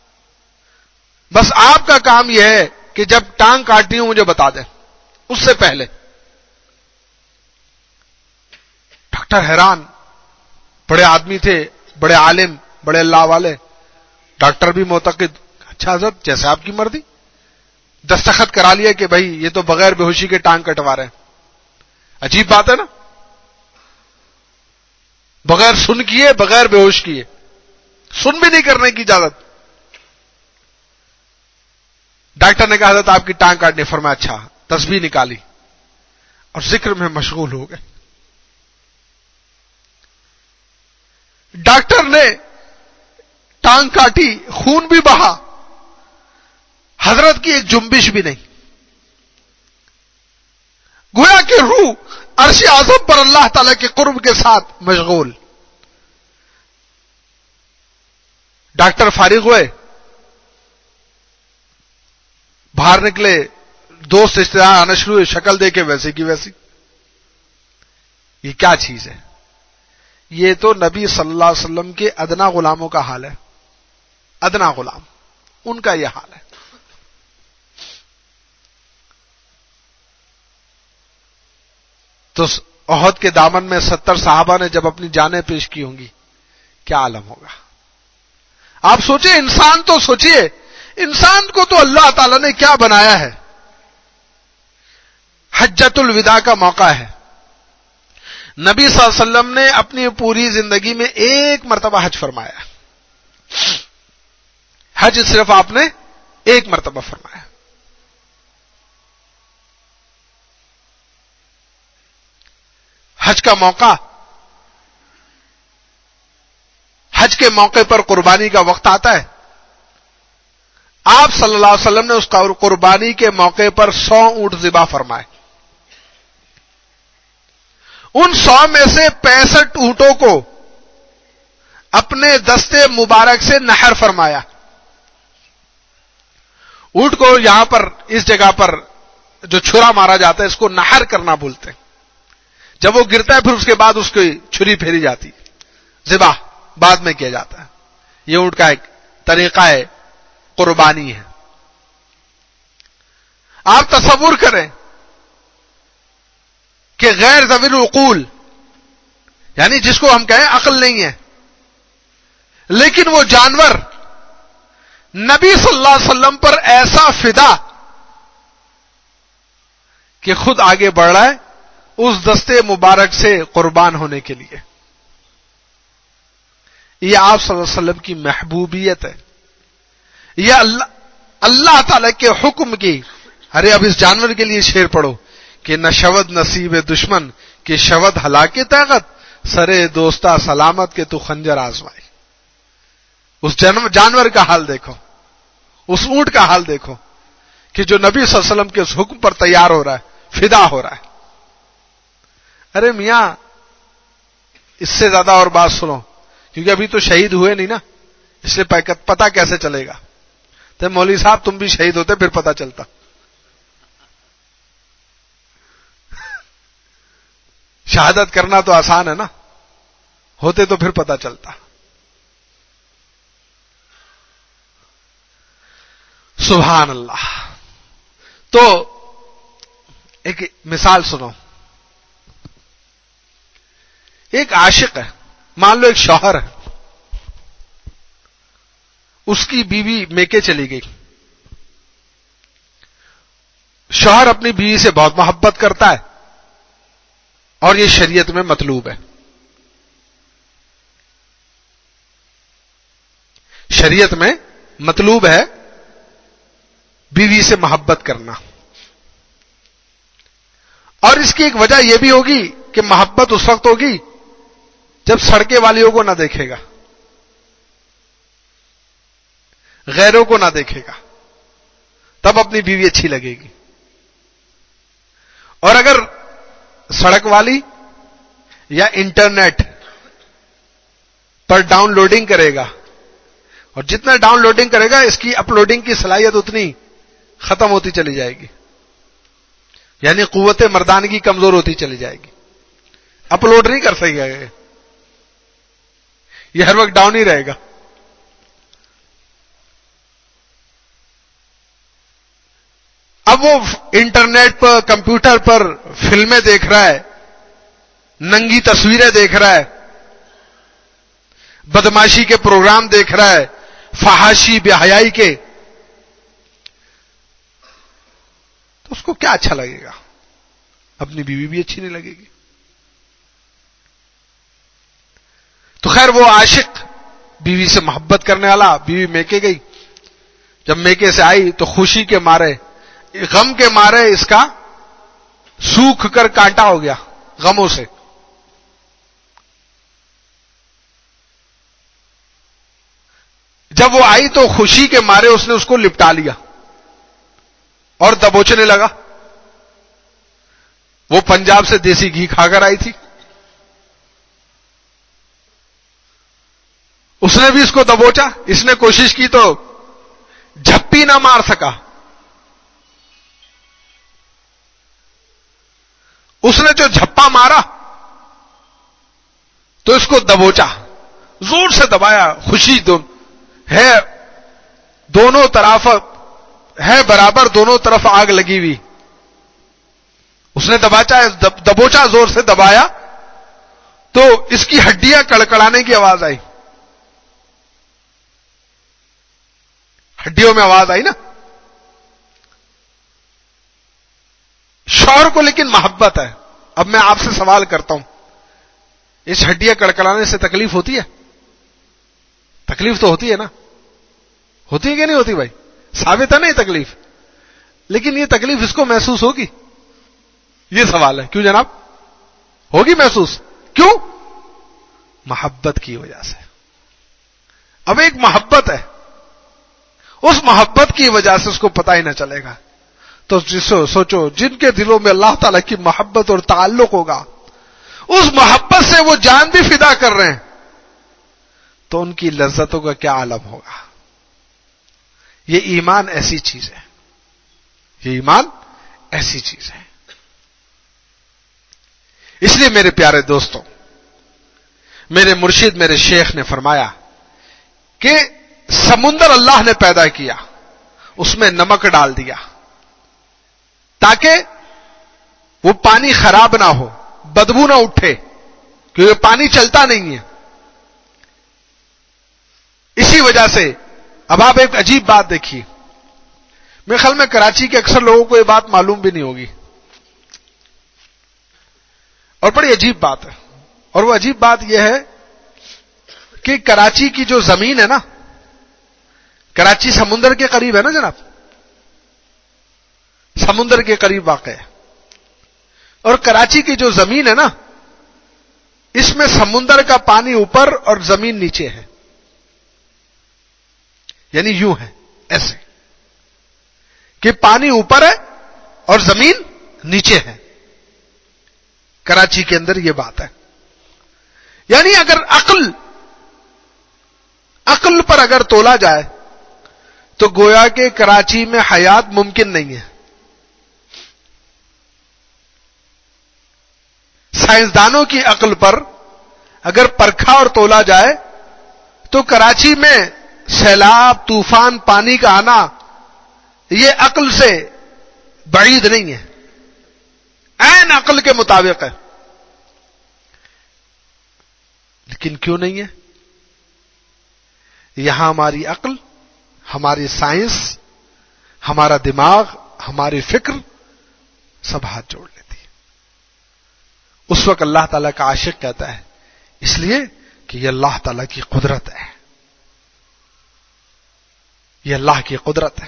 بس آپ کا کام یہ ہے کہ جب ٹانگ کاٹی ہوں مجھے بتا دیں، اس سے پہلے. ڈاکٹر حیران، بڑے آدمی تھے، بڑے عالم، بڑے اللہ والے. ڈاکٹر بھی معتقد، اچھا حضرت جیسے آپ کی مرضی. دستخط کرا لیا کہ بھائی یہ تو بغیر بے ہوشی کے ٹانگ کٹوا رہے ہیں. عجیب بات ہے نا، بغیر سن کیے، بغیر بے ہوش کیے، سن بھی نہیں کرنے کی اجازت. ڈاکٹر نے کہا حضرت آپ کی ٹانگ کاٹنی. فرمایا اچھا. تسبیح نکالی اور ذکر میں مشغول ہو گئے. ڈاکٹر نے ٹانگ کاٹی، خون بھی بہا، حضرت کی ایک جنبش بھی نہیں. گویا کہ روح عرش اعظم پر اللہ تعالی کے قرب کے ساتھ مشغول. ڈاکٹر فارغ ہوئے، باہر نکلے، دوست رشتے دار آنا شروع ہوئے، شکل دیکھے ویسے کی ویسی. یہ کیا چیز ہے؟ یہ تو نبی صلی اللہ علیہ وسلم کے ادنا غلاموں کا حال ہے. ادنا غلام، ان کا یہ حال ہے. تو احد کے دامن میں ستر صحابہ نے جب اپنی جانیں پیش کی ہوں گی، کیا عالم ہوگا؟ آپ سوچیں، انسان تو سوچئے، انسان کو تو اللہ تعالی نے کیا بنایا ہے. حجۃ الوداع کا موقع ہے. نبی صلی اللہ علیہ وسلم نے اپنی پوری زندگی میں ایک مرتبہ حج فرمایا. حج صرف آپ نے ایک مرتبہ فرمایا. حج کا موقع، حج کے موقع پر قربانی کا وقت آتا ہے. آپ صلی اللہ علیہ وسلم نے اس قربانی کے موقع پر سو اونٹ ذبح فرمائے. ان سو میں سے پینسٹھ اونٹوں کو اپنے دستے مبارک سے نحر فرمایا. اونٹ کو یہاں پر اس جگہ پر جو چھرا مارا جاتا ہے اس کو نحر کرنا بولتے ہیں. جب وہ گرتا ہے پھر اس کے بعد اس کی چھری پھیری جاتی، ذبح بعد میں کیا جاتا ہے. یہ اونٹ کا ایک طریقہ ہے، قربانی ہے. آپ تصور کریں کہ غیر ذوی العقول، یعنی جس کو ہم کہیں عقل نہیں ہے، لیکن وہ جانور نبی صلی اللہ علیہ وسلم پر ایسا فدا کہ خود آگے بڑھ رہا ہے اس دستے مبارک سے قربان ہونے کے لیے. یہ آپ صلی اللہ علیہ وسلم کی محبوبیت ہے. یا اللہ اللہ تعالی کے حکم کی. ارے اب اس جانور کے لیے شعر پڑھو کہ نہ شود نصیب دشمن کہ شود ہلاکے طاقت سرے دوستا سلامت کے تو خنجر آزمائے. اس جانور کا حال دیکھو, اس اونٹ کا حال دیکھو کہ جو نبی صلی اللہ علیہ وسلم کے اس حکم پر تیار ہو رہا ہے, فدا ہو رہا ہے. ارے میاں اس سے زیادہ اور بات سنو, کیونکہ ابھی تو شہید ہوئے نہیں نا, اس لیے پتا کیسے چلے گا. تو مولوی صاحب تم بھی شہید ہوتے پھر پتا چلتا. شہادت کرنا تو آسان ہے نا, ہوتے تو پھر پتا چلتا. سبحان اللہ. تو ایک مثال سنو. ایک عاشق ہے, مان لو ایک شوہر ہے, اس کی بیوی میکے چلی گئی. شوہر اپنی بیوی سے بہت محبت کرتا ہے اور یہ شریعت میں مطلوب ہے. شریعت میں مطلوب ہے بیوی سے محبت کرنا. اور اس کی ایک وجہ یہ بھی ہوگی کہ محبت اس وقت ہوگی جب سڑکے والیوں کو نہ دیکھے گا, غیروں کو نہ دیکھے گا, تب اپنی بیوی اچھی لگے گی. اور اگر سڑک والی یا انٹرنیٹ پر ڈاؤن لوڈنگ کرے گا, اور جتنا ڈاؤن لوڈنگ کرے گا اس کی اپلوڈنگ کی صلاحیت اتنی ختم ہوتی چلی جائے گی, یعنی قوت مردانگی کمزور ہوتی چلی جائے گی. اپلوڈ نہیں کر سکے گا, یہ ہر وقت ڈاؤن ہی رہے گا. اب وہ انٹرنیٹ پر, کمپیوٹر پر فلمیں دیکھ رہا ہے, ننگی تصویریں دیکھ رہا ہے, بدماشی کے پروگرام دیکھ رہا ہے, فحاشی بے حیائی کے, تو اس کو کیا اچھا لگے گا؟ اپنی بیوی بھی اچھی نہیں لگے گی. تو خیر وہ عاشق بیوی سے محبت کرنے والا, بیوی میکے گئی. جب میکے سے آئی تو خوشی کے مارے, غم کے مارے اس کا سوکھ کر کانٹا ہو گیا غموں سے. جب وہ آئی تو خوشی کے مارے اس نے اس کو لپٹا لیا اور دبوچنے لگا. وہ پنجاب سے دیسی گھی کھا کر آئی تھی, اس نے بھی اس کو دبوچا. اس نے کوشش کی تو جھپی نہ مار سکا. اس نے جو جھپا مارا تو اس کو دبوچا, زور سے دبایا. خوشی دو ہے, دونوں طرف ہے برابر, دونوں طرف آگ لگی ہوئی. اس نے دباچا دبوچا زور سے دبایا تو اس کی ہڈیاں کڑکڑانے کی آواز آئی. ہڈیوں میں آواز آئی نا. شوہر کو لیکن محبت ہے. اب میں آپ سے سوال کرتا ہوں, اس ہڈیاں کڑکڑانے سے تکلیف ہوتی ہے؟ تکلیف تو ہوتی ہے نا, ہوتی ہے کہ نہیں ہوتی بھائی؟ ثابت ہے نا یہ تکلیف. لیکن یہ تکلیف اس کو محسوس ہوگی؟ یہ سوال ہے. کیوں جناب ہوگی محسوس؟ کیوں؟ محبت کی وجہ سے. اب ایک محبت ہے, اس محبت کی وجہ سے اس کو پتہ ہی نہ چلے گا. تو جسو سوچو جن کے دلوں میں اللہ تعالی کی محبت اور تعلق ہوگا, اس محبت سے وہ جان بھی فدا کر رہے ہیں, تو ان کی لذتوں کا کیا عالم ہوگا. یہ ایمان ایسی چیز ہے, یہ ایمان ایسی چیز ہے. اس لیے میرے پیارے دوستوں, میرے مرشد میرے شیخ نے فرمایا کہ سمندر اللہ نے پیدا کیا, اس میں نمک ڈال دیا تاکہ وہ پانی خراب نہ ہو, بدبو نہ اٹھے, کیونکہ پانی چلتا نہیں ہے. اسی وجہ سے اب آپ ایک عجیب بات دیکھیے, میرے خیال میں کراچی کے اکثر لوگوں کو یہ بات معلوم بھی نہیں ہوگی, اور بڑی عجیب بات ہے. اور وہ عجیب بات یہ ہے کہ کراچی کی جو زمین ہے نا, کراچی سمندر کے قریب ہے نا جناب, سمندر کے قریب واقع ہے. اور کراچی کی جو زمین ہے نا, اس میں سمندر کا پانی اوپر اور زمین نیچے ہے, یعنی یوں ہے ایسے کہ پانی اوپر ہے اور زمین نیچے ہے. کراچی کے اندر یہ بات ہے. یعنی اگر عقل عقل پر اگر تولا جائے تو گویا کہ کراچی میں حیات ممکن نہیں ہے. سائنسدانوں کی عقل پر اگر پرکھا اور تولا جائے تو کراچی میں سیلاب, طوفان, پانی کا آنا یہ عقل سے بعید نہیں ہے, عین عقل کے مطابق ہے. لیکن کیوں نہیں ہے؟ یہاں ہماری عقل, ہماری سائنس, ہمارا دماغ, ہماری فکر سب ہاتھ جوڑ لیتی ہے. اس وقت اللہ تعالیٰ کا عاشق کہتا ہے, اس لیے کہ یہ اللہ تعالیٰ کی قدرت ہے, یہ اللہ کی قدرت ہے.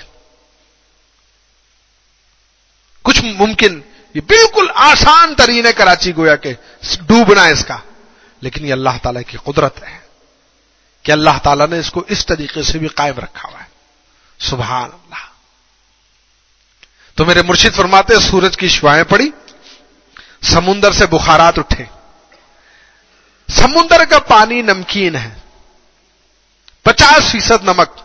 کچھ ممکن, یہ بالکل آسان ترین ہے کراچی گویا کہ ڈوبنا ہے اس کا, لیکن یہ اللہ تعالیٰ کی قدرت ہے کہ اللہ تعالیٰ نے اس کو اس طریقے سے بھی قائم رکھا ہوا ہے. سبحان اللہ. تو میرے مرشد فرماتے ہیں سورج کی شعاعیں پڑی, سمندر سے بخارات اٹھے. سمندر کا پانی نمکین ہے, پچاس فیصد نمک,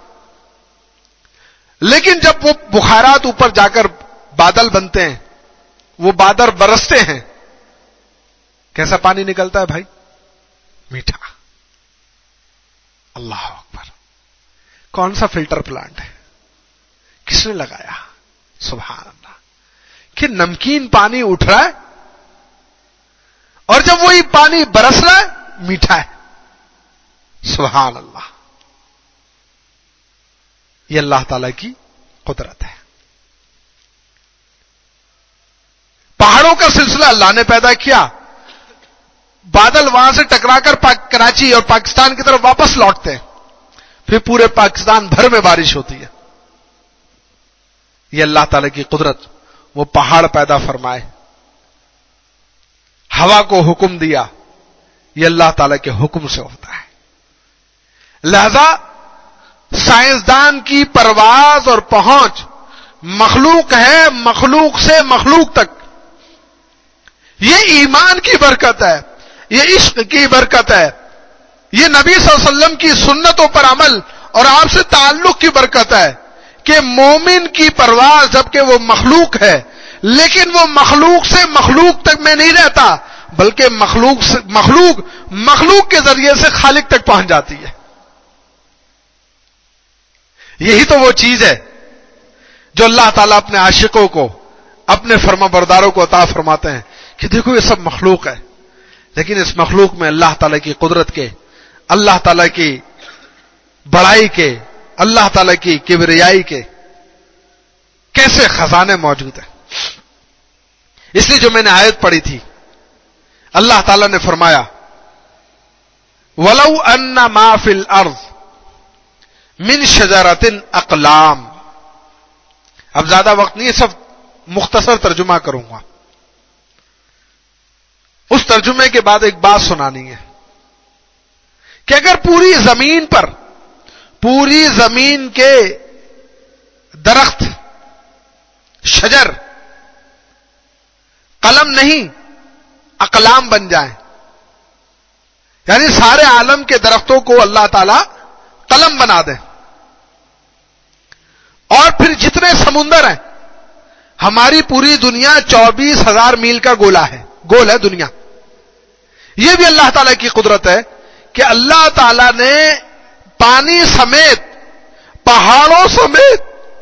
لیکن جب وہ بخارات اوپر جا کر بادل بنتے ہیں, وہ بادل برستے ہیں, کیسا پانی نکلتا ہے بھائی؟ میٹھا. اللہ اکبر. کون سا فلٹر پلانٹ ہے, کس نے لگایا؟ سبحان اللہ. کہ نمکین پانی اٹھ رہا ہے اور جب وہی پانی برس رہا ہے میٹھا ہے. سبحان اللہ. یہ اللہ تعالی کی قدرت ہے. پہاڑوں کا سلسلہ اللہ نے پیدا کیا, بادل وہاں سے ٹکرا کر کراچی اور پاکستان کی طرف واپس لوٹتے ہیں, پھر پورے پاکستان بھر میں بارش ہوتی ہے. یہ اللہ تعالی کی قدرت. وہ پہاڑ پیدا فرمائے, ہوا کو حکم دیا, یہ اللہ تعالی کے حکم سے ہوتا ہے. لہذا سائنسدان کی پرواز اور پہنچ مخلوق ہے, مخلوق سے مخلوق تک. یہ ایمان کی برکت ہے, یہ عشق کی برکت ہے, یہ نبی صلی اللہ علیہ وسلم کی سنتوں پر عمل اور آپ سے تعلق کی برکت ہے کہ مومن کی پرواز جبکہ وہ مخلوق ہے لیکن وہ مخلوق سے مخلوق تک میں نہیں رہتا, بلکہ مخلوق سے مخلوق مخلوق کے ذریعے سے خالق تک پہنچ جاتی ہے. یہی تو وہ چیز ہے جو اللہ تعالیٰ اپنے عاشقوں کو, اپنے فرما برداروں کو عطا فرماتے ہیں کہ دیکھو یہ سب مخلوق ہے, لیکن اس مخلوق میں اللہ تعالیٰ کی قدرت کے, اللہ تعالیٰ کی بڑائی کے, اللہ تعالیٰ کی کبریائی کے کیسے خزانے موجود ہیں. اس لیے جو میں نے آیت پڑھی تھی, اللہ تعالیٰ نے فرمایا وَلَوْ أَنَّ مَا فِي الْأَرْضِ مِنْ شَجَرَةٍ أَقْلَامٍ. اب زیادہ وقت نہیں, صرف مختصر ترجمہ کروں گا. اس ترجمے کے بعد ایک بات سنانی ہے کہ اگر پوری زمین پر, پوری زمین کے درخت, شجر, قلم نہیں اقلام بن جائیں, یعنی سارے عالم کے درختوں کو اللہ تعالی قلم بنا دیں, اور پھر جتنے سمندر ہیں, ہماری پوری دنیا چوبیس ہزار میل کا گولا ہے, گول ہے دنیا. یہ بھی اللہ تعالی کی قدرت ہے کہ اللہ تعالی نے پانی سمیت, پہاڑوں سمیت,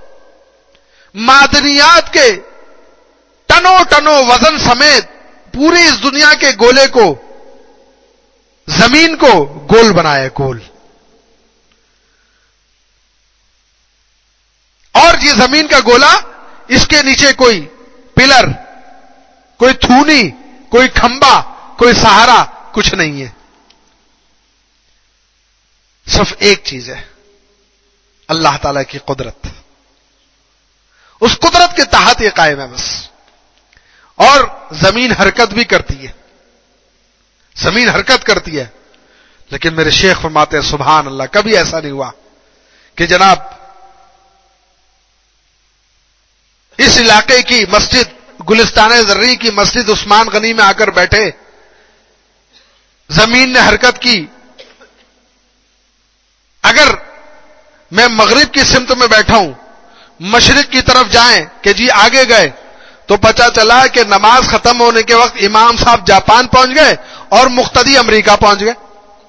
معدنیات کے ٹنوں ٹنوں وزن سمیت پوری اس دنیا کے گولے کو, زمین کو گول بنایا, گول. اور یہ زمین کا گولا, اس کے نیچے کوئی پلر, کوئی تھونی, کوئی کھمبا, کوئی سہارا کچھ نہیں ہے. صرف ایک چیز ہے اللہ تعالیٰ کی قدرت، اس قدرت کے تحت یہ قائم ہے بس. اور زمین حرکت بھی کرتی ہے، زمین حرکت کرتی ہے، لیکن میرے شیخ فرماتے ہیں سبحان اللہ، کبھی ایسا نہیں ہوا کہ جناب اس علاقے کی مسجد گلستان زرعی کی مسجد عثمان غنی میں آ کر بیٹھے، زمین نے حرکت کی. اگر میں مغرب کی سمت میں بیٹھا ہوں، مشرق کی طرف جائیں کہ جی آگے گئے، تو پتہ چلا کہ نماز ختم ہونے کے وقت امام صاحب جاپان پہنچ گئے اور مقتدی امریکہ پہنچ گئے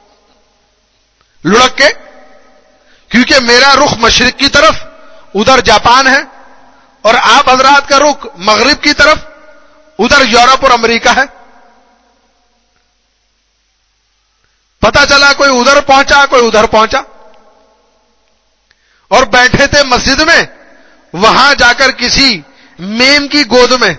لڑک کے، کیونکہ میرا رخ مشرق کی طرف، ادھر جاپان ہے، اور آپ حضرات کا رخ مغرب کی طرف، ادھر یورپ اور امریکہ ہے. پتہ چلا کوئی ادھر پہنچا کوئی ادھر پہنچا، اور بیٹھے تھے مسجد میں، وہاں جا کر کسی میم کی گود میں،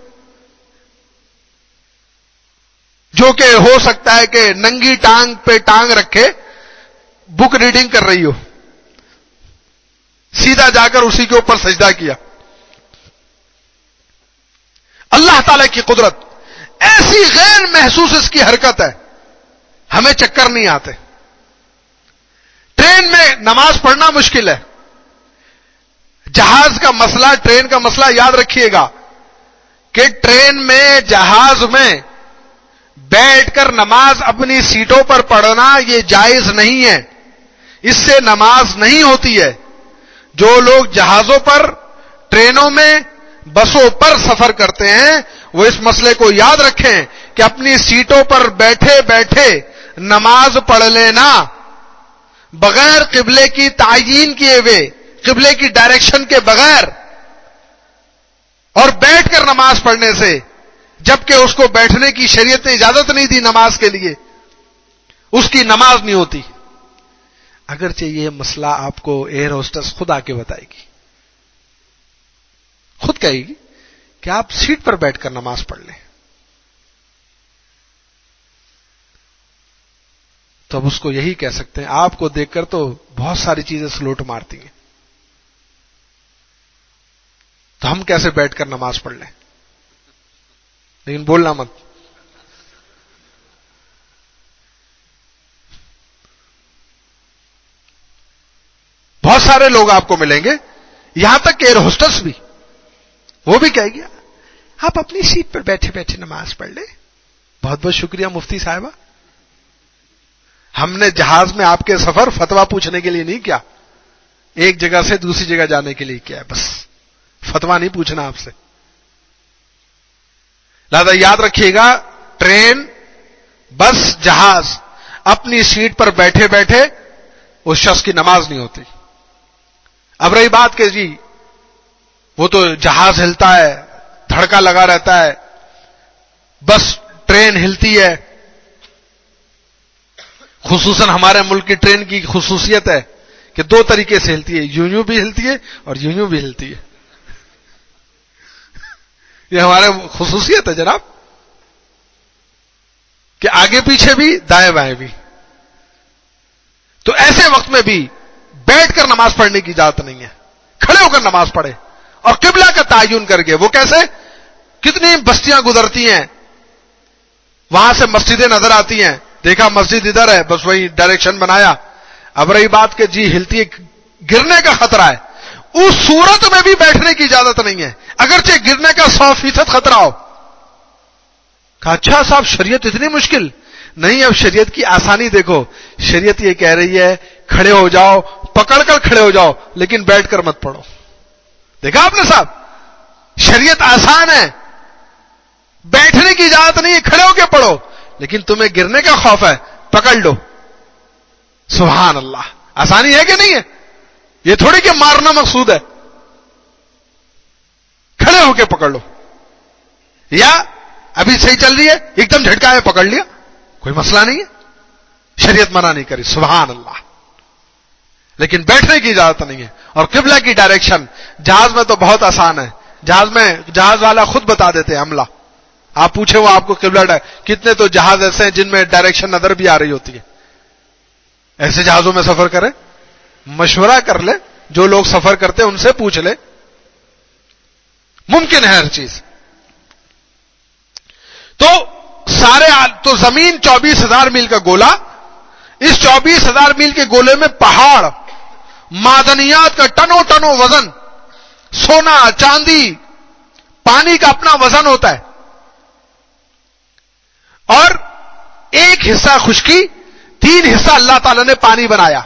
جو کہ ہو سکتا ہے کہ ننگی ٹانگ پہ ٹانگ رکھے بک ریڈنگ کر رہی ہو، سیدھا جا کر اسی کے اوپر سجدہ کیا. اللہ تعالی کی قدرت ایسی غیر محسوس اس کی حرکت ہے، ہمیں چکر نہیں آتے. ٹرین میں نماز پڑھنا مشکل ہے. جہاز کا مسئلہ، ٹرین کا مسئلہ یاد رکھیے گا کہ ٹرین میں، جہاز میں بیٹھ کر نماز اپنی سیٹوں پر پڑھنا یہ جائز نہیں ہے، اس سے نماز نہیں ہوتی ہے. جو لوگ جہازوں پر، ٹرینوں میں، بسوں پر سفر کرتے ہیں وہ اس مسئلے کو یاد رکھیں کہ اپنی سیٹوں پر بیٹھے بیٹھے نماز پڑھ لینا بغیر قبلے کی تعیین کیے ہوئے، قبلے کی ڈائریکشن کے بغیر، اور بیٹھ کر نماز پڑھنے سے، جبکہ اس کو بیٹھنے کی شریعت نے اجازت نہیں دی نماز کے لیے، اس کی نماز نہیں ہوتی. اگرچہ یہ مسئلہ آپ کو ایئر ہوسٹس خود آ کے بتائے گی، خود کہے گی کہ آپ سیٹ پر بیٹھ کر نماز پڑھ لیں، تو اب اس کو یہی کہہ سکتے ہیں آپ کو دیکھ کر تو بہت ساری چیزیں سلوٹ مارتی ہیں، تو ہم کیسے بیٹھ کر نماز پڑھ لیں؟ لیکن بولنا مت. بہت سارے لوگ آپ کو ملیں گے، یہاں تک کہ ایئر ہوسٹس بھی، وہ بھی کہے گی آپ اپنی سیٹ پر بیٹھے بیٹھے نماز پڑھ لیں. بہت بہت شکریہ مفتی صاحبہ، ہم نے جہاز میں آپ کے سفر فتویٰ پوچھنے کے لیے نہیں کیا، ایک جگہ سے دوسری جگہ جانے کے لیے کیا ہے، بس فتویٰ نہیں پوچھنا آپ سے. لہذا یاد رکھیے گا، ٹرین، بس، جہاز، اپنی سیٹ پر بیٹھے بیٹھے اس شخص کی نماز نہیں ہوتی. اب رہی بات کہ جی وہ تو جہاز ہلتا ہے، دھڑکا لگا رہتا ہے، بس ٹرین ہلتی ہے. خصوصاً ہمارے ملک کی ٹرین کی خصوصیت ہے کہ دو طریقے سے ہلتی ہے، یوں یوں بھی ہلتی ہے اور یوں یوں بھی ہلتی ہے. یہ ہمارے خصوصیت ہے جناب، کہ آگے پیچھے بھی دائیں بائیں بھی. تو ایسے وقت میں بھی بیٹھ کر نماز پڑھنے کی اجازت نہیں ہے، کھڑے ہو کر نماز پڑھے اور قبلہ کا تعین کر کے. وہ کیسے؟ کتنی بستیاں گزرتی ہیں، وہاں سے مسجدیں نظر آتی ہیں، دیکھا مسجد ادھر ہے، بس وہی ڈائریکشن بنایا. اب رہی بات کہ جی ہلتی ہے، گرنے کا خطرہ ہے، اس صورت میں بھی بیٹھنے کی اجازت نہیں ہے، اگرچہ گرنے کا سو فیصد خطرہ ہو. کہا اچھا صاحب شریعت اتنی مشکل نہیں. اب شریعت کی آسانی دیکھو، شریعت یہ کہہ رہی ہے کھڑے ہو جاؤ، پکڑ کر کھڑے ہو جاؤ، لیکن بیٹھ کر مت پڑھو. دیکھا آپ نے صاحب، شریعت آسان ہے، بیٹھنے کی اجازت نہیں ہے، کھڑے ہو کے پڑھو، لیکن تمہیں گرنے کا خوف ہے، پکڑ لو. سبحان اللہ، آسانی ہے کہ نہیں ہے؟ یہ تھوڑی کہ مارنا مقصود ہے، کھڑے ہو کے پکڑ لو. یا ابھی صحیح چل رہی ہے، ایک دم جھٹکا ہے پکڑ لیا، کوئی مسئلہ نہیں ہے، شریعت منع نہیں کری. سبحان اللہ. لیکن بیٹھنے کی اجازت نہیں ہے. اور قبلہ کی ڈائریکشن جہاز میں تو بہت آسان ہے، جہاز میں جہاز والا خود بتا دیتے ہیں عملہ. آپ پوچھیں وہ آپ کو قبلہ، کتنے تو جہاز ایسے ہیں جن میں ڈائریکشن نظر بھی آ رہی ہوتی ہے. ایسے جہازوں میں سفر کریں، مشورہ کر لیں جو لوگ سفر کرتے ہیں ان سے پوچھ لے, ممکن ہے ہر چیز. تو سارے تو زمین چوبیس ہزار میل کا گولا, اس چوبیس ہزار میل کے گولے میں پہاڑ, معدنیات کا ٹنوں ٹنوں وزن, سونا چاندی, پانی کا اپنا وزن ہوتا ہے, اور ایک حصہ خشکی, تین حصہ اللہ تعالی نے پانی بنایا.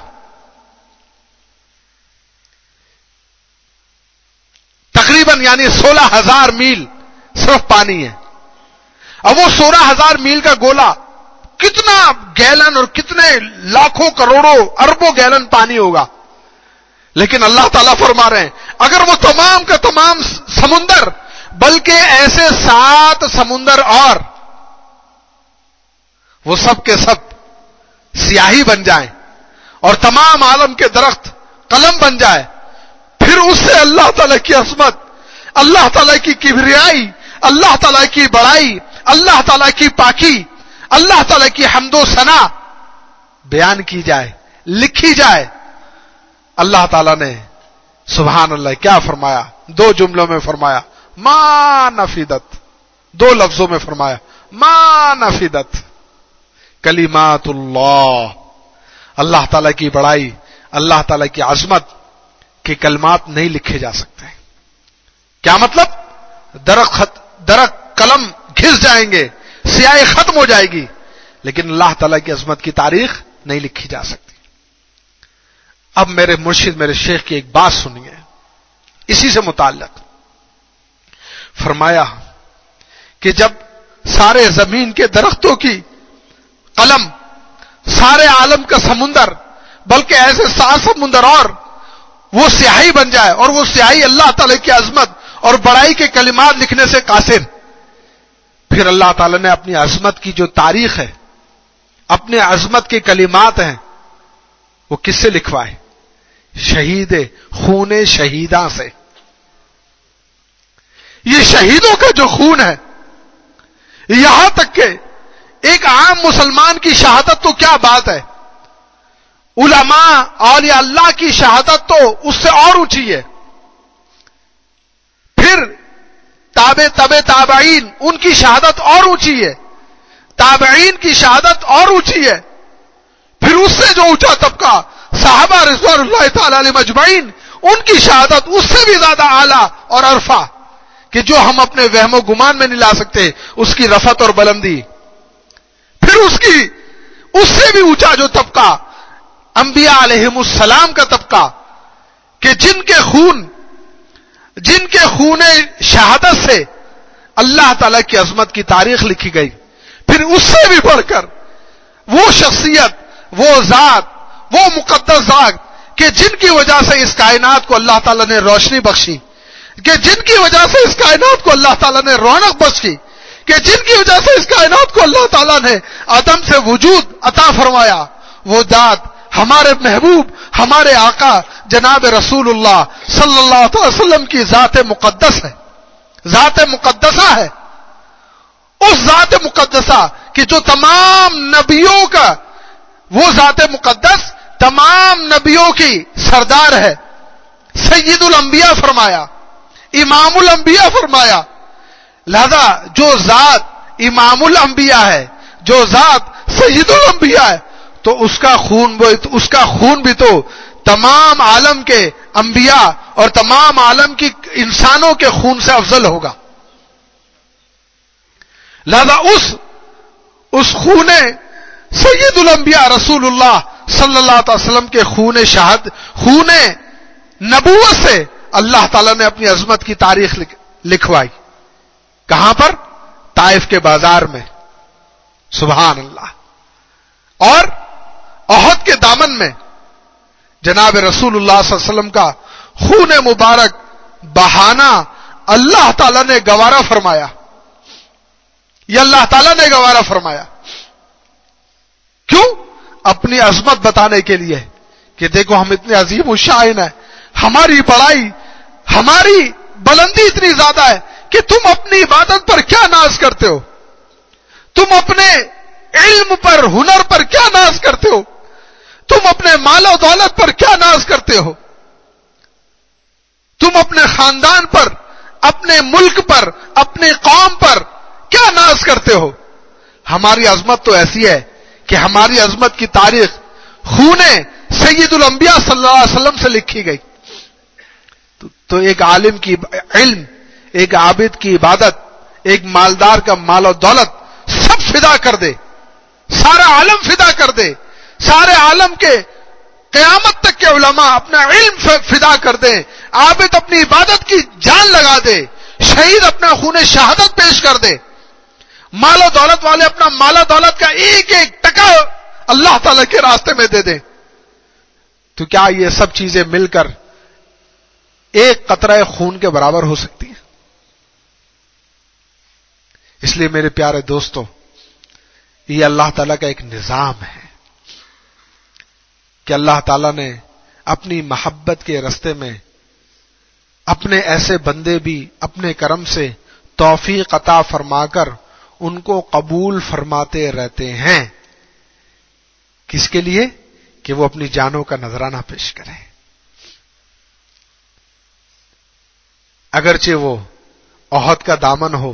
تقریباً یعنی سولہ ہزار میل صرف پانی ہے. اب وہ سولہ ہزار میل کا گولا کتنا گیلن اور کتنے لاکھوں کروڑوں اربوں گیلن پانی ہوگا, لیکن اللہ تعالیٰ فرما رہے ہیں اگر وہ تمام کا تمام سمندر, بلکہ ایسے سات سمندر اور وہ سب کے سب سیاہی بن جائیں اور تمام عالم کے درخت قلم بن جائے, پھر اس سے اللہ تعالیٰ کی عظمت, اللہ تعالیٰ کی کبریائی, اللہ تعالیٰ کی بڑائی, اللہ تعالیٰ کی پاکی, اللہ تعالیٰ کی حمد و ثنا بیان کی جائے, لکھی جائے. اللہ تعالیٰ نے سبحان اللہ کیا فرمایا, دو جملوں میں فرمایا ما نفدت, دو لفظوں میں فرمایا ما نفدت کلمات اللہ. اللہ تعالیٰ کی بڑائی, اللہ تعالیٰ کی عظمت کے کلمات نہیں لکھے جا سکتے. کیا مطلب؟ درخت درخت قلم گھس جائیں گے, سیاہی ختم ہو جائے گی, لیکن اللہ تعالیٰ کی عظمت کی تاریخ نہیں لکھی جا سکتی. اب میرے مرشد میرے شیخ کی ایک بات سنیے اسی سے متعلق. فرمایا کہ جب سارے زمین کے درختوں کی قلم, سارے عالم کا سمندر, بلکہ ایسے سات سمندر اور وہ سیاہی بن جائے, اور وہ سیاہی اللہ تعالی کی عظمت اور بڑائی کے کلمات لکھنے سے قاصر, پھر اللہ تعالی نے اپنی عظمت کی جو تاریخ ہے, اپنے عظمت کے کلمات ہیں, وہ کس سے لکھوائے؟ شہید خون شہیداں سے. یہ شہیدوں کا جو خون ہے, یہاں تک کہ ایک عام مسلمان کی شہادت تو کیا بات ہے, علماء اولیاء اللہ کی شہادت تو اس سے اور اونچی ہے, پھر تابع تبع تابعین ان کی شہادت اور اونچی ہے, تابعین کی شہادت اور اونچی ہے, پھر اس سے جو اونچا طبقہ صحابہ رضوان اللہ تعالی علیہم اجمعین, ان کی شہادت اس سے بھی زیادہ اعلیٰ اور عرفہ کہ جو ہم اپنے وہم و گمان میں نہیں لا سکتے, اس کی رفعت اور بلندی. پھر اس کی اس سے بھی اونچا جو طبقہ انبیاء علیہم السلام کا طبقہ کہ جن کے خون جن کے خون شہادت سے اللہ تعالی کی عظمت کی تاریخ لکھی گئی. پھر اس سے بھی بڑھ کر وہ شخصیت, وہ ذات, وہ مقدس ذات کہ جن کی وجہ سے اس کائنات کو اللہ تعالی نے روشنی بخشی, کہ جن کی وجہ سے اس کائنات کو اللہ تعالی نے رونق بخشی, کہ جن کی وجہ سے اس کائنات کو اللہ تعالیٰ نے عدم سے وجود عطا فرمایا, وہ ذات ہمارے محبوب, ہمارے آقا جناب رسول اللہ صلی اللہ علیہ وسلم کی ذات مقدس ہے, ذات مقدسہ ہے. اس ذات مقدسہ کہ جو تمام نبیوں کا, وہ ذات مقدس تمام نبیوں کی سردار ہے, سید الانبیاء فرمایا, امام الانبیاء فرمایا. لہذا جو ذات امام الانبیاء ہے, جو ذات سید الانبیاء ہے, تو اس کا خون اس کا خون بھی تو تمام عالم کے انبیاء اور تمام عالم کی انسانوں کے خون سے افضل ہوگا. لہذا اس اس خون سید الانبیاء رسول اللہ صلی اللہ علیہ وسلم کے خون شہاد خون نبوت سے اللہ تعالیٰ نے اپنی عظمت کی تاریخ لکھوائی. کہاں پر؟ طائف کے بازار میں. سبحان اللہ. اور احد کے دامن میں جناب رسول اللہ صلی اللہ علیہ وسلم کا خون مبارک بہانا اللہ تعالیٰ نے گوارا فرمایا. یہ اللہ تعالیٰ نے گوارا فرمایا. کیوں؟ اپنی عظمت بتانے کے لیے کہ دیکھو ہم اتنے عظیم الشان ہیں, ہماری بڑائی, ہماری بلندی اتنی زیادہ ہے کہ تم اپنی عبادت پر کیا ناز کرتے ہو, تم اپنے علم پر, ہنر پر کیا ناز کرتے ہو, تم اپنے مال و دولت پر کیا ناز کرتے ہو. تم اپنے خاندان پر، اپنے ملک پر، اپنے قوم پر کیا ناز کرتے ہو؟ ہماری عظمت تو ایسی ہے کہ ہماری عظمت کی تاریخ خون سید الانبیاء صلی اللہ علیہ وسلم سے لکھی گئی. تو ایک عالم کی علم، ایک عابد کی عبادت، ایک مالدار کا مال و دولت سب فدا کر دے، سارا عالم فدا کر دے، سارے عالم کے قیامت تک کے علماء اپنا علم فدا کر دیں، عابد اپنی عبادت کی جان لگا دے، شہید اپنا خون شہادت پیش کر دے، مال و دولت والے اپنا مال و دولت کا ایک ایک ٹکا اللہ تعالی کے راستے میں دے دیں، تو کیا یہ سب چیزیں مل کر ایک قطرہ خون کے برابر ہو سکتی ہیں؟ اس لیے میرے پیارے دوستو، یہ اللہ تعالیٰ کا ایک نظام ہے کہ اللہ تعالیٰ نے اپنی محبت کے راستے میں اپنے ایسے بندے بھی اپنے کرم سے توفیق عطا فرما کر ان کو قبول فرماتے رہتے ہیں. کس کے لیے؟ کہ وہ اپنی جانوں کا نذرانہ پیش کریں. اگرچہ وہ احد کا دامن ہو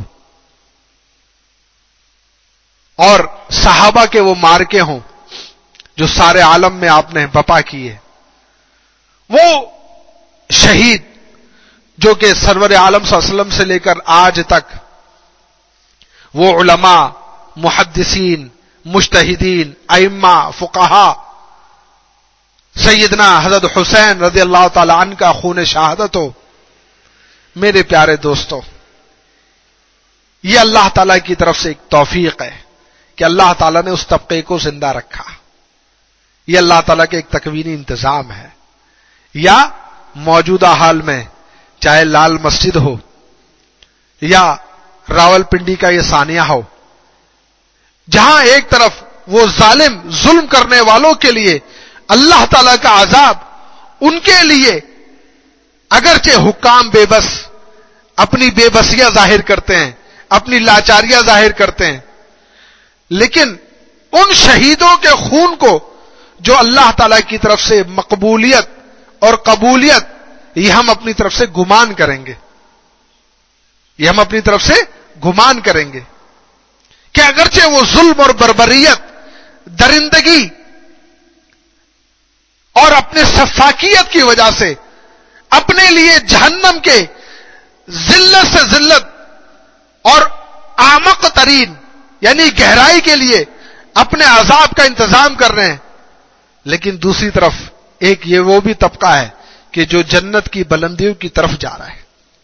اور صحابہ کے وہ مارکے ہوں جو سارے عالم میں آپ نے بپا کیے، وہ شہید جو کہ سرور عالم صلی اللہ علیہ وسلم سے لے کر آج تک وہ علماء، محدثین، مجتہدین، ائمہ، فقہا، سیدنا حضرت حسین رضی اللہ تعالی عنہ کا خون شہادت ہو. میرے پیارے دوستو، یہ اللہ تعالیٰ کی طرف سے ایک توفیق ہے کہ اللہ تعالیٰ نے اس طبقے کو زندہ رکھا. یہ اللہ تعالیٰ کے ایک تکوینی انتظام ہے. یا موجودہ حال میں چاہے لال مسجد ہو یا راول پنڈی کا یہ ثانیہ ہو، جہاں ایک طرف وہ ظالم ظلم کرنے والوں کے لیے اللہ تعالیٰ کا عذاب، ان کے لیے اگرچہ حکام بے بس اپنی بے بسیاں ظاہر کرتے ہیں، اپنی لاچاریاں ظاہر کرتے ہیں، لیکن ان شہیدوں کے خون کو جو اللہ تعالیٰ کی طرف سے مقبولیت اور قبولیت، یہ ہم اپنی طرف سے گمان کریں گے، یہ ہم اپنی طرف سے گمان کریں گے کہ اگرچہ وہ ظلم اور بربریت، درندگی اور اپنے سفاکیت کی وجہ سے اپنے لیے جہنم کے ذلت سے ذلت اور اعمق ترین یعنی گہرائی کے لیے اپنے عذاب کا انتظام کر رہے ہیں، لیکن دوسری طرف ایک یہ وہ بھی طبقہ ہے کہ جو جنت کی بلندیوں کی طرف جا رہا ہے.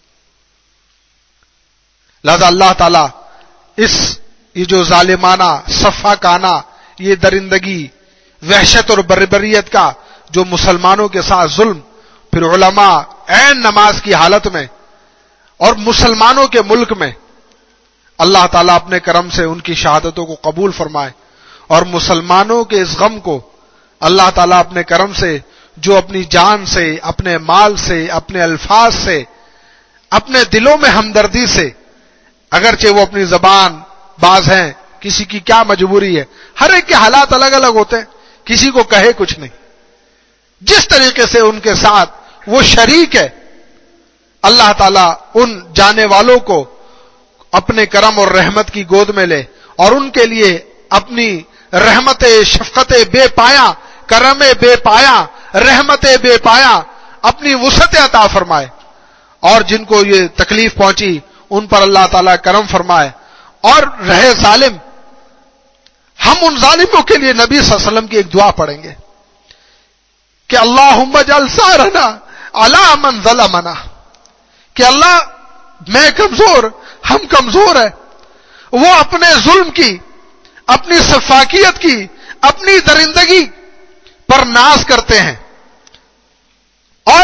لہذا اللہ تعالیٰ اس یہ جو ظالمانہ، سفاکانہ، یہ درندگی، وحشت اور بربریت کا جو مسلمانوں کے ساتھ ظلم، پھر علماء عین نماز کی حالت میں اور مسلمانوں کے ملک میں، اللہ تعالیٰ اپنے کرم سے ان کی شہادتوں کو قبول فرمائے، اور مسلمانوں کے اس غم کو اللہ تعالیٰ اپنے کرم سے جو اپنی جان سے، اپنے مال سے، اپنے الفاظ سے، اپنے دلوں میں ہمدردی سے، اگرچہ وہ اپنی زبان باز ہیں، کسی کی کیا مجبوری ہے، ہر ایک کے حالات الگ الگ ہوتے ہیں، کسی کو کہے کچھ نہیں، جس طریقے سے ان کے ساتھ وہ شریک ہے، اللہ تعالیٰ ان جانے والوں کو اپنے کرم اور رحمت کی گود میں لے اور ان کے لیے اپنی رحمت شفقت بے پایا، کرم بے پایا، رحمت بے پایا، اپنی وسعت عطا فرمائے، اور جن کو یہ تکلیف پہنچی ان پر اللہ تعالیٰ کرم فرمائے. اور رہے ظالم، ہم ان ظالموں کے لیے نبی صلی اللہ علیہ وسلم کی ایک دعا پڑھیں گے کہ اللہم اجعل ثارنا علی من ظلمنا، کہ اللہ میں کمزور، ہم کمزور ہیں، وہ اپنے ظلم کی، اپنی سفاکیت کی، اپنی درندگی پر ناز کرتے ہیں، اور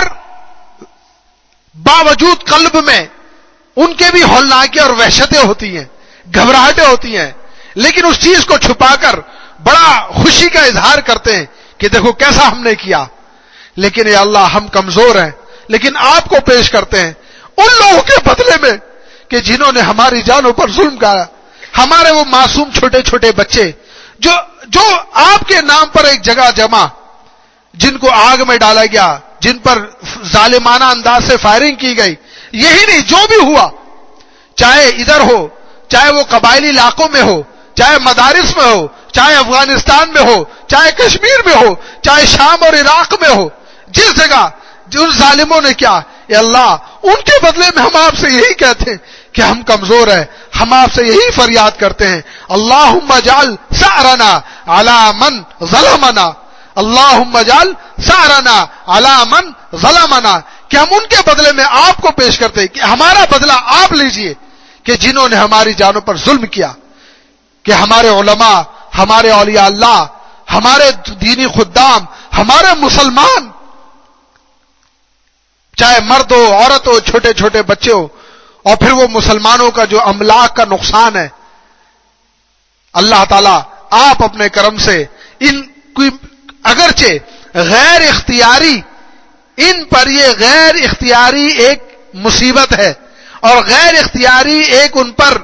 باوجود قلب میں ان کے بھی ہولناکیاں اور وحشتیں ہوتی ہیں، گھبراہٹیں ہوتی ہیں، لیکن اس چیز کو چھپا کر بڑا خوشی کا اظہار کرتے ہیں کہ دیکھو کیسا ہم نے کیا. لیکن اے اللہ، ہم کمزور ہیں، لیکن آپ کو پیش کرتے ہیں ان لوگوں کے بدلے میں کہ جنہوں نے ہماری جانوں پر ظلم کیا، ہمارے وہ معصوم چھوٹے چھوٹے بچے جو جو آپ کے نام پر ایک جگہ جمع، جن کو آگ میں ڈالا گیا، جن پر ظالمانہ انداز سے فائرنگ کی گئی. یہی نہیں، جو بھی ہوا، چاہے ادھر ہو، چاہے وہ قبائلی علاقوں میں ہو، چاہے مدارس میں ہو، چاہے افغانستان میں ہو، چاہے کشمیر میں ہو، چاہے شام اور عراق میں ہو، جس جگہ جن ظالموں نے کیا، اے اللہ ان کے بدلے میں ہم آپ سے یہی کہتے ہیں کہ ہم کمزور ہیں، ہم آپ سے یہی فریاد کرتے ہیں، اللہم اجعل ثأرنا علی من ظلمنا، اللہم اجعل ثأرنا علی من ظلمنا، کہ ہم ان کے بدلے میں آپ کو پیش کرتے ہیں کہ ہمارا بدلہ آپ لیجئے کہ جنہوں نے ہماری جانوں پر ظلم کیا، کہ ہمارے علماء، ہمارے اولیاء اللہ، ہمارے دینی خدام، ہمارے مسلمان، چاہے مرد ہو، عورت ہو، چھوٹے چھوٹے بچے ہو، اور پھر وہ مسلمانوں کا جو املاک کا نقصان ہے، اللہ تعالیٰ آپ اپنے کرم سے ان کی اگرچہ غیر اختیاری، ان پر یہ غیر اختیاری ایک مصیبت ہے اور غیر اختیاری ایک ان پر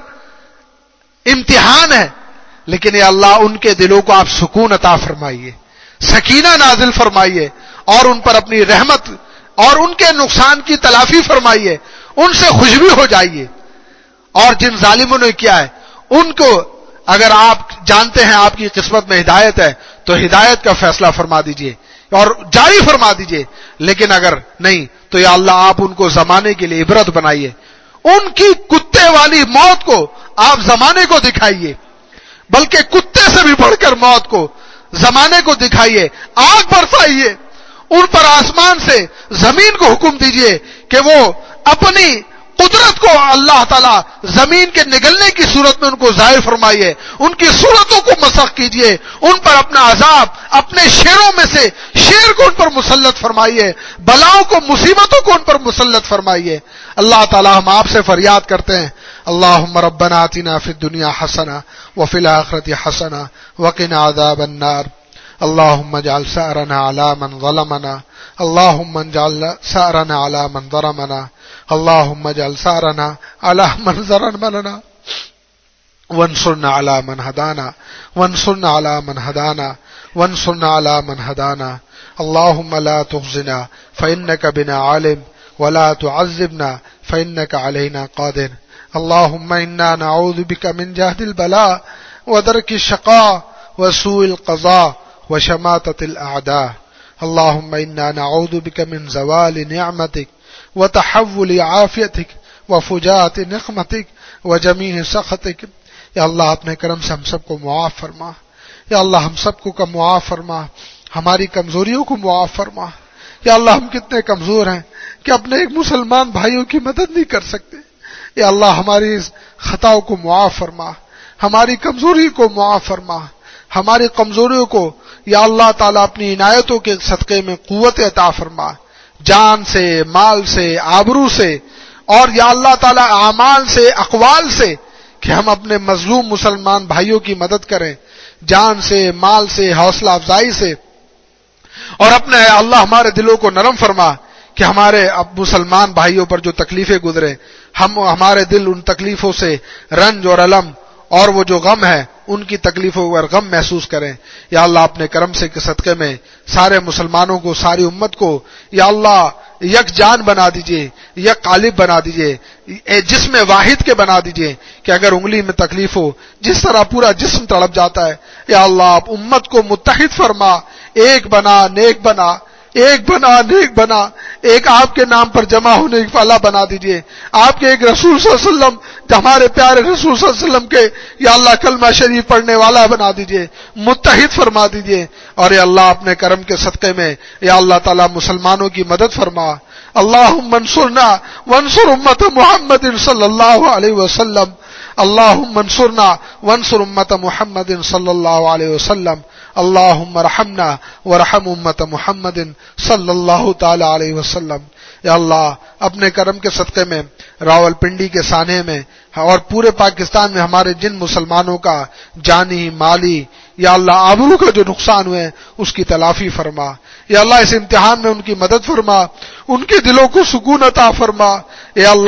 امتحان ہے، لیکن یہ اللہ ان کے دلوں کو آپ سکون عطا فرمائیے، سکینہ نازل فرمائیے، اور ان پر اپنی رحمت اور ان کے نقصان کی تلافی فرمائیے، ان سے خوشبی ہو جائیے. اور جن ظالموں نے کیا ہے ان کو اگر آپ جانتے ہیں آپ کی قسمت میں ہدایت ہے تو ہدایت کا فیصلہ فرما دیجئے اور جاری فرما دیجئے، لیکن اگر نہیں تو یا اللہ آپ ان کو زمانے کے لیے عبرت بنائیے، ان کی کتے والی موت کو آپ زمانے کو دکھائیے، بلکہ کتے سے بھی بڑھ کر موت کو زمانے کو دکھائیے، آگ برسائیے ان پر، آسمان سے زمین کو حکم دیجئے کہ وہ اپنی قدرت کو اللہ تعالیٰ زمین کے نگلنے کی صورت میں ان کو ظاہر فرمائیے، ان کی صورتوں کو مسخ کیجئے، ان پر اپنا عذاب اپنے شیروں میں سے شیر کو ان پر مسلط فرمائیے، بلاؤں کو، مصیبتوں کو ان پر مسلط فرمائیے. اللہ تعالیٰ ہم آپ سے فریاد کرتے ہیں، اللہم ربنا آتنا فی الدنیا حسنہ وفی الآخرۃ حسنہ وقنا عذاب النار. اللهم اجعل ثأرنا على من ظلمنا، اللهم اجعل ثأرنا على من ظلمنا، اللهم اجعل ثأرنا على من ظلمنا، وانصرنا على من هدانا، وانصرنا على من هدانا، وانصرنا على من هدانا. اللهم لا تخزنا فإنك بنا عالم، ولا تعذبنا فإنك علينا قادر. اللهم إنا نعوذ بك من جهد البلاء ودرك الشقاء وسوء القضاء وشماتة الأعداء. اللهم إنا نعوذ بك من زوال نعمتك وتحول عافيتك وفجاءة نقمتك وجميع سخطك. یا اللہ اپنے کرم سے ہم سب کو معاف فرما، یا اللہ ہم سب کو کم معاف فرما، ہماری کمزوریوں کو معاف فرما. یا اللہ ہم کتنے کمزور ہیں کہ اپنے ایک مسلمان بھائیوں کی مدد نہیں کر سکتے. یا اللہ ہماری اس خطاؤں کو معاف فرما، ہماری کمزوری کو معاف فرما، ہماری کمزوریوں کو یا اللہ تعالیٰ اپنی عنایتوں کے صدقے میں قوت عطا فرما، جان سے، مال سے، آبرو سے، اور یا اللہ تعالیٰ اعمال سے، اقوال سے، کہ ہم اپنے مظلوم مسلمان بھائیوں کی مدد کریں، جان سے، مال سے، حوصلہ افزائی سے. اور اپنے اللہ ہمارے دلوں کو نرم فرما کہ ہمارے اب مسلمان بھائیوں پر جو تکلیفیں گزرے، ہم ہمارے دل ان تکلیفوں سے رنج اور الم اور وہ جو غم ہے ان کی تکلیفوں پر غم محسوس کریں. یا اللہ اپنے کرم سے کے صدقے میں سارے مسلمانوں کو، ساری امت کو یا اللہ یک جان بنا دیجئے، یک غالب بنا دیجئے، جسم واحد کے بنا دیجئے کہ اگر انگلی میں تکلیف ہو جس طرح پورا جسم تڑپ جاتا ہے، یا اللہ آپ امت کو متحد فرما، ایک بنا، نیک بنا، ایک بنا، نیک بنا، ایک آپ کے نام پر جمع ہونے والا بنا دیجئے. آپ کے ایک رسول صلی اللہ علیہ وسلم، ہمارے پیارے رسول صلی اللہ علیہ وسلم کے یا اللہ کلمہ شریف پڑھنے والا بنا دیجئے، متحد فرما دیجئے. اور یا اللہ اپنے کرم کے صدقے میں یا اللہ تعالیٰ مسلمانوں کی مدد فرما. اللہم انصرنا وانصر امت محمد صلی اللہ علیہ وسلم، اللہم انصرنا وانصر امت محمد صلی اللہ علیہ وسلم. اللہم ارحمنا ورحم امت محمد صلی اللہ تعالی علیہ وسلم. یا اللہ اپنے کرم کے صدقے میں راول پنڈی کے سانحے میں اور پورے پاکستان میں ہمارے جن مسلمانوں کا جانی، مالی یا اللہ آبرو کا جو نقصان ہوئے اس کی تلافی فرما. یا اللہ اس امتحان میں ان کی مدد فرما، ان کے دلوں کو سکون عطا فرما. یا اللہ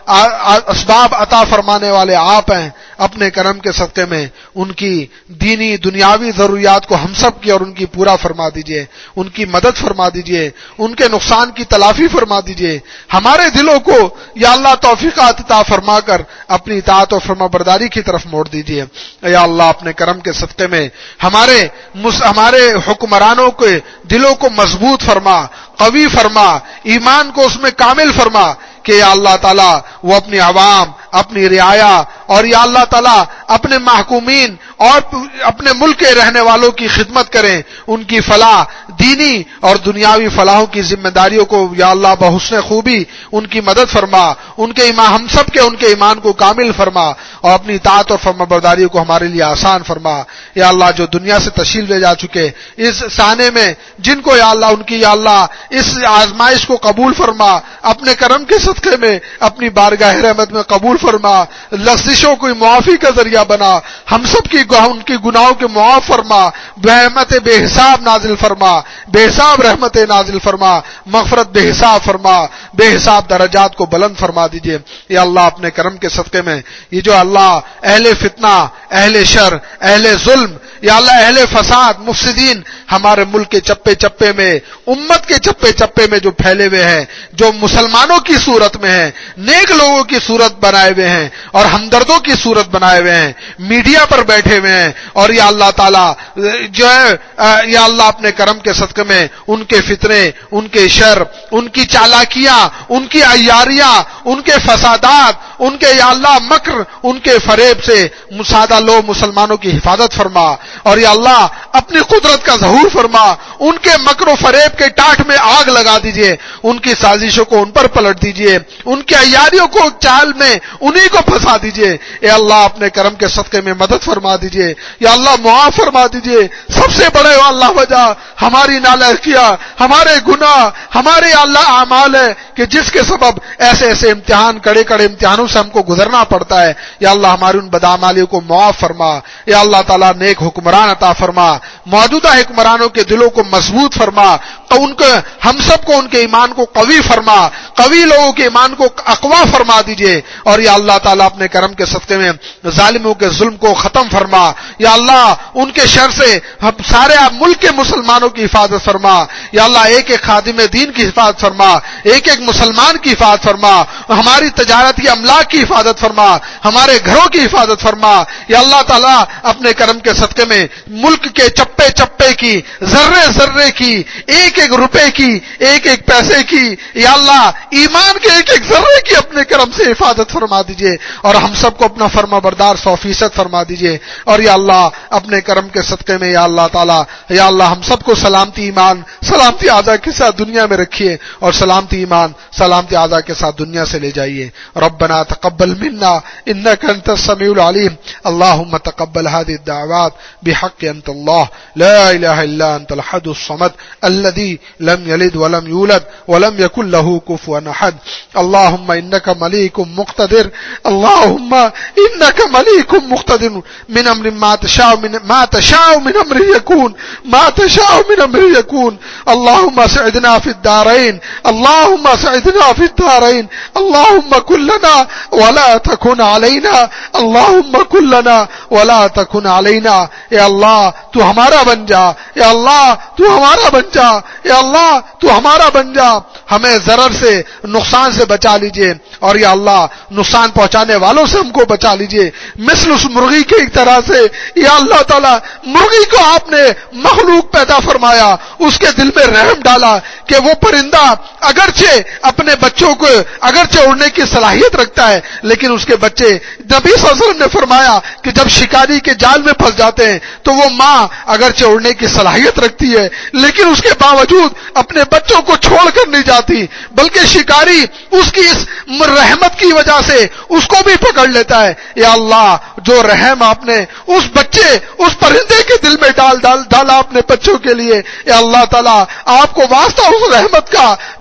اسباب عطا فرمانے والے آپ ہیں، اپنے کرم کے صدقے میں ان کی دینی دنیاوی ضروریات کو ہم سب کی اور ان کی پورا فرما دیجئے، ان کی مدد فرما دیجئے، ان کے نقصان کی تلافی فرما دیجئے، ہمارے دلوں کو یا اللہ توفیقات عطا فرما کر اپنی اطاعت و فرما برداری کی طرف موڑ دیجئے۔ یا اللہ اپنے کرم کے صدقے میں ہمارے ہمارے حکمرانوں کے دلوں کو مضبوط فرما، قوی فرما، ایمان کو اس میں کامل فرما کہ یا اللہ تعالیٰ وہ اپنی عوام، اپنی رعایا اور یا اللہ تعالیٰ اپنے محکومین اور اپنے ملک کے رہنے والوں کی خدمت کریں، ان کی فلاح، دینی اور دنیاوی فلاحوں کی ذمہ داریوں کو یا اللہ بحسن خوبی ان کی مدد فرما، ان کے ایمان ہم سب کے ان کے ایمان کو کامل فرما اور اپنی اطاعت اور فرما برداری کو ہمارے لیے آسان فرما۔ یا اللہ جو دنیا سے تشریف لے جا چکے اس سانے میں جن کو یا اللہ ان کی یا اللہ اس آزمائش کو قبول فرما، اپنے کرم کے صدقے میں اپنی بارگاہ رحمت میں قبول فرما، لغزشوں کو معافی کا ذریعہ بنا، ہم سب کی ان کی گناہوں کے معاف فرما، رحمت بے حساب نازل فرما، بے حساب رحمت نازل فرما، مغفرت بے حساب فرما، بے حساب درجات کو بلند فرما دیجئے۔ یا اللہ اپنے کرم کے صدقے میں یہ جو اللہ اہل فتنہ، اہل شر، اہل ظلم، یا اللہ اہل فساد، مفسدین ہمارے ملک کے چپے چپے میں، امت کے چپے چپے میں جو پھیلے ہوئے ہیں، جو مسلمانوں کی صورت میں ہیں، نیک لوگوں کی صورت بنائے ہوئے ہیں اور ہمدردوں کی صورت بنائے ہوئے ہیں، میڈیا پر بیٹھے ہوئے ہیں، اور یا اللہ تعالیٰ جو ہے یا اللہ اپنے کرم کے صدقے میں ان کے فتنے، ان کے شر، ان کی چالاکیاں، ان کی عیاریاں، ان کے فسادات، ان کے یا اللہ مکر، ان کے فریب سے مسادہ لو مسلمانوں کی حفاظت فرما، اور یا اللہ اپنی قدرت کا ظہور فرما، ان کے مکر و فریب کے ٹاٹ میں آگ لگا دیجئے، ان کی سازشوں کو ان پر پلٹ دیجئے، ان کی عیاریوں کو چال میں انہی کو پھنسا دیجئے۔ اے اللہ اپنے کرم کے صدقے میں مدد فرما دیجئے، یا اللہ معاف فرما دیجئے۔ سب سے بڑے اللہ وجہ ہماری نالائقیاں، ہمارے گناہ، ہمارے اللہ اعمال ہے کہ جس کے سبب ایسے ایسے امتحان، کڑے کڑے امتحانوں سے ہم کو گزرنا پڑتا ہے۔ یا اللہ ہماری ان بدعمالیوں کو معاف فرما، یا اللہ تعالیٰ نیک حکمران عطا فرما، موجودہ حکمرانوں کے دلوں کو مضبوط فرما، ان کو ہم سب کو ان کے ایمان کو قوی فرما، قوی لوگوں کے ایمان کو اقوا فرما دیجئے، اور یا اللہ تعالیٰ اپنے کرم کے صدقے میں ظالموں کے ظلم کو ختم فرما، یا اللہ ان کے شر سے ہم سارے ملک کے مسلمانوں کی حفاظت فرما، یا اللہ ایک ایک خادم دین کی حفاظت فرما، ایک ایک مسلمان کی حفاظت فرما، ہماری تجارتی املاک کی حفاظت فرما، ہمارے گھروں کی حفاظت فرما۔ یا اللہ تعالیٰ اپنے کرم کے صدقے میں ملک کے چپے چپے کی، ذرے ذرے کی، ایک ایک روپے کی، ایک ایک پیسے کی، یا اللہ ایمان کے ایک ایک ذرے کی اپنے کرم سے حفاظت فرما دیجئے، اور ہم سب کو اپنا فرما بردار سو فیصد فرما دیجئے۔ اور یا اللہ اپنے کرم کے صدقے میں یا اللہ تعالیٰ یا اللہ ہم سب کو سلامتی ایمان، سلامتی اعضاء کے ساتھ دنیا میں رکھیے، اور سلامتی ایمان، سلامتی اعضاء کے ساتھ دنیا سے لے جائیے۔ ربنا تقبل منا انك انت السميع العليم اللهم تقبل هذه الدعوات بحق انت الله لا اله الا انت الحد الصمد الذي لم يلد ولم يولد ولم يكن له كفوا احد اللهم انك مليك مقتدر اللهم انك مليك مقتدر من امر ما تشاء من ما تشاء من امر يكون ما تشاء من امر يكون اللهم سعدنا في الدارين اللهم سعدنا في الدارين اللهم كن لنا ولا تكن علينا اللهم كن لنا ولا تكن علينا۔ اے اللہ تو ہمارا بن جا، اے اللہ تو ہمارا بن جا، اے اللہ تو ہمارا بن جا، ہمیں ضرر سے، نقصان سے بچا لیجئے، اور یا اللہ نقصان پہنچانے والوں سے ہم کو بچا لیجئے، مثل اس مرغی کی ایک طرح سے۔ یا اللہ تعالیٰ مرغی کو آپ نے مخلوق پیدا فرمایا، اس کے دل میں رحم ڈالا کہ وہ پرندہ اگرچہ اپنے بچوں کو اگرچہ اڑنے کی صلاحیت رکھتا ہے، لیکن اس کے بچے، نبی صلی اللہ علیہ وسلم نے فرمایا کہ جب شکاری کے جال میں پھنس جاتے ہیں تو وہ ماں اگرچہ اڑنے کی صلاحیت رکھتی ہے لیکن اس کے باوجود اپنے بچوں کو چھوڑ کر نہیں جاتی، بلکہ شکاری اس کی اس رحمت کی وجہ سے اس کو بھی پکڑ لیتا ہے۔ یا اللہ جو رحم آپ نے اس بچے، اس پرندے کے دل میں ڈال ڈال ڈالا اپنے بچوں کے لیے، یا اللہ تعالیٰ آپ کو واسطہ اس رحمت کا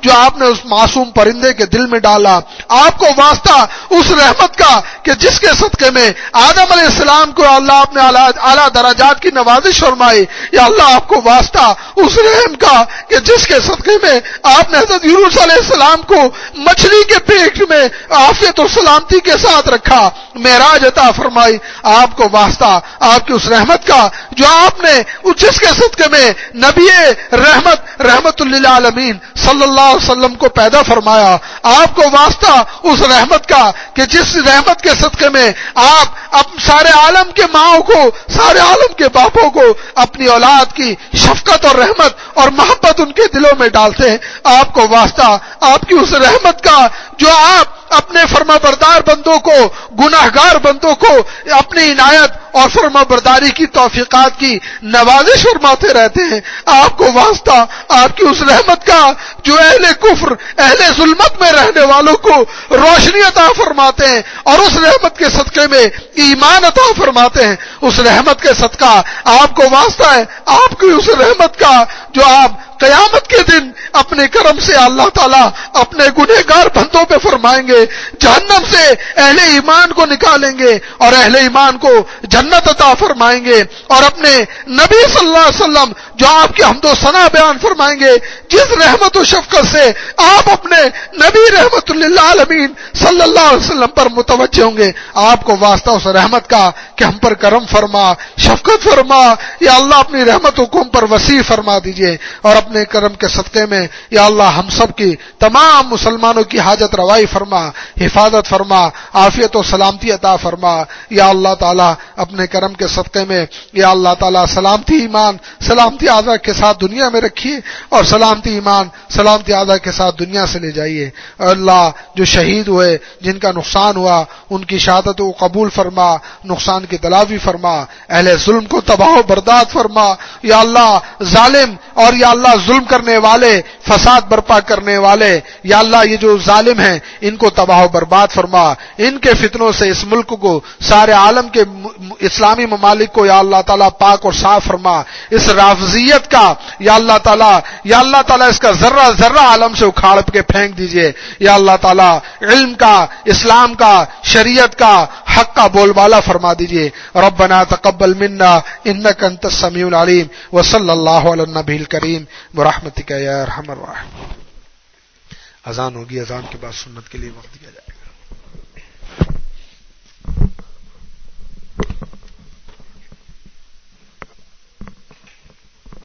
جو آپ نے اس معصوم پرندے کے دل میں ڈالا، آپ کو واسطہ اس رحمت کا کہ جس کے صدقے میں آدم علیہ السلام کو اللہ اپنے اعلیٰ درجات کی نوازش فرمائی، یا اللہ آپ کو واسطہ اس رحم کا کہ جس کے صدقے میں آپ نے حضرت یونس علیہ السلام کو مچھلی کے پیٹ میں عافیت و سلامتی کے ساتھ رکھا، معراج عطا فرمائی، آپ کو واسطہ آپ کی اس رحمت کا جو آپ نے جس کے صدقے میں نبی رحمت رحمت للعالمین صلی اللہ علیہ وسلم کو پیدا فرمایا، آپ کو واسطہ اس رحمت کا کہ جس رحمت کے صدقے میں آپ اب سارے عالم کے ماؤں کو، سارے عالم کے باپوں کو اپنی اولاد کی شفقت اور رحمت اور محبت ان کے دلوں میں ڈالتے ہیں، آپ کو واسطہ آپ کی اس رحمت کا جو آپ اپنے فرما بردار بندوں کو، گناہگار بندوں کو اپنی عنایت اور فرما برداری کی توفیقات کی نوازش فرماتے رہتے ہیں، آپ کو واسطہ آپ کی اس رحمت کا جو اہل کفر، اہل ظلمت میں رہنے والوں کو روشنی عطا فرماتے ہیں اور اس رحمت کے صدقے میں ایمان عطا فرماتے ہیں، اس رحمت کے صدقہ آپ کو واسطہ ہے آپ کی اس رحمت کا جو آپ قیامت کے دن اپنے کرم سے اللہ تعالیٰ اپنے گنہگار بندوں پہ فرمائیں گے، جہنم سے اہل ایمان کو نکالیں گے اور اہل ایمان کو جنت عطا فرمائیں گے، اور اپنے نبی صلی اللہ علیہ وسلم جو آپ کے حمد و ثنا بیان فرمائیں گے، جس رحمت و شفقت سے آپ اپنے نبی رحمت للعالمین صلی اللہ علیہ وسلم پر متوجہ ہوں گے، آپ کو واسطہ اس رحمت کا کہ ہم پر کرم فرما، شفقت فرما، یا اللہ اپنی رحمتوں کو ہم پر وسیع فرما دیجئے، اور اپنے کرم کے صدقے میں یا اللہ ہم سب کی تمام مسلمانوں کی حاجت روائی فرما، حفاظت فرما، عافیت و سلامتی عطا فرما، یا اللہ تعالی اپنے کرم کے صدقے میں یا اللہ تعالی سلامتی ایمان سلامتی اعضاء کے ساتھ دنیا میں رکھیے اور سلامتی ایمان سلامتی اعضاء کے ساتھ دنیا سے لے جائیے، اور اللہ جو شہید ہوئے جن کا نقصان ہوا ان کی شہادت کو قبول فرما، نقصان کی تلافی فرما، اہل ظلم کو تباہ و برباد فرما، یا اللہ ظالم اور یا اللہ ظلم کرنے والے، فساد برپا کرنے والے، یا اللہ یہ جو ظالم ہیں ان کو تباہ و برباد فرما، ان کے فتنوں سے اس ملک کو، سارے عالم کے اسلامی ممالک کو یا اللہ تعالیٰ پاک اور صاف فرما، اس رافضیت کا یا اللہ تعالیٰ یا اللہ تعالیٰ اس کا ذرہ ذرہ عالم سے اکھاڑ کے پھینک دیجئے، یا اللہ تعالیٰ علم کا، اسلام کا، شریعت کا، حق کا بول بالا فرما دیجئے۔ ربنا تقبل منا انک انت السمیع العلیم وصلی اللہ علی النبی الکریم برحمتک یا ارحم الراحمین۔ اذان ہوگی، اذان کے بعد سنت کے لیے وقت دیا جائے۔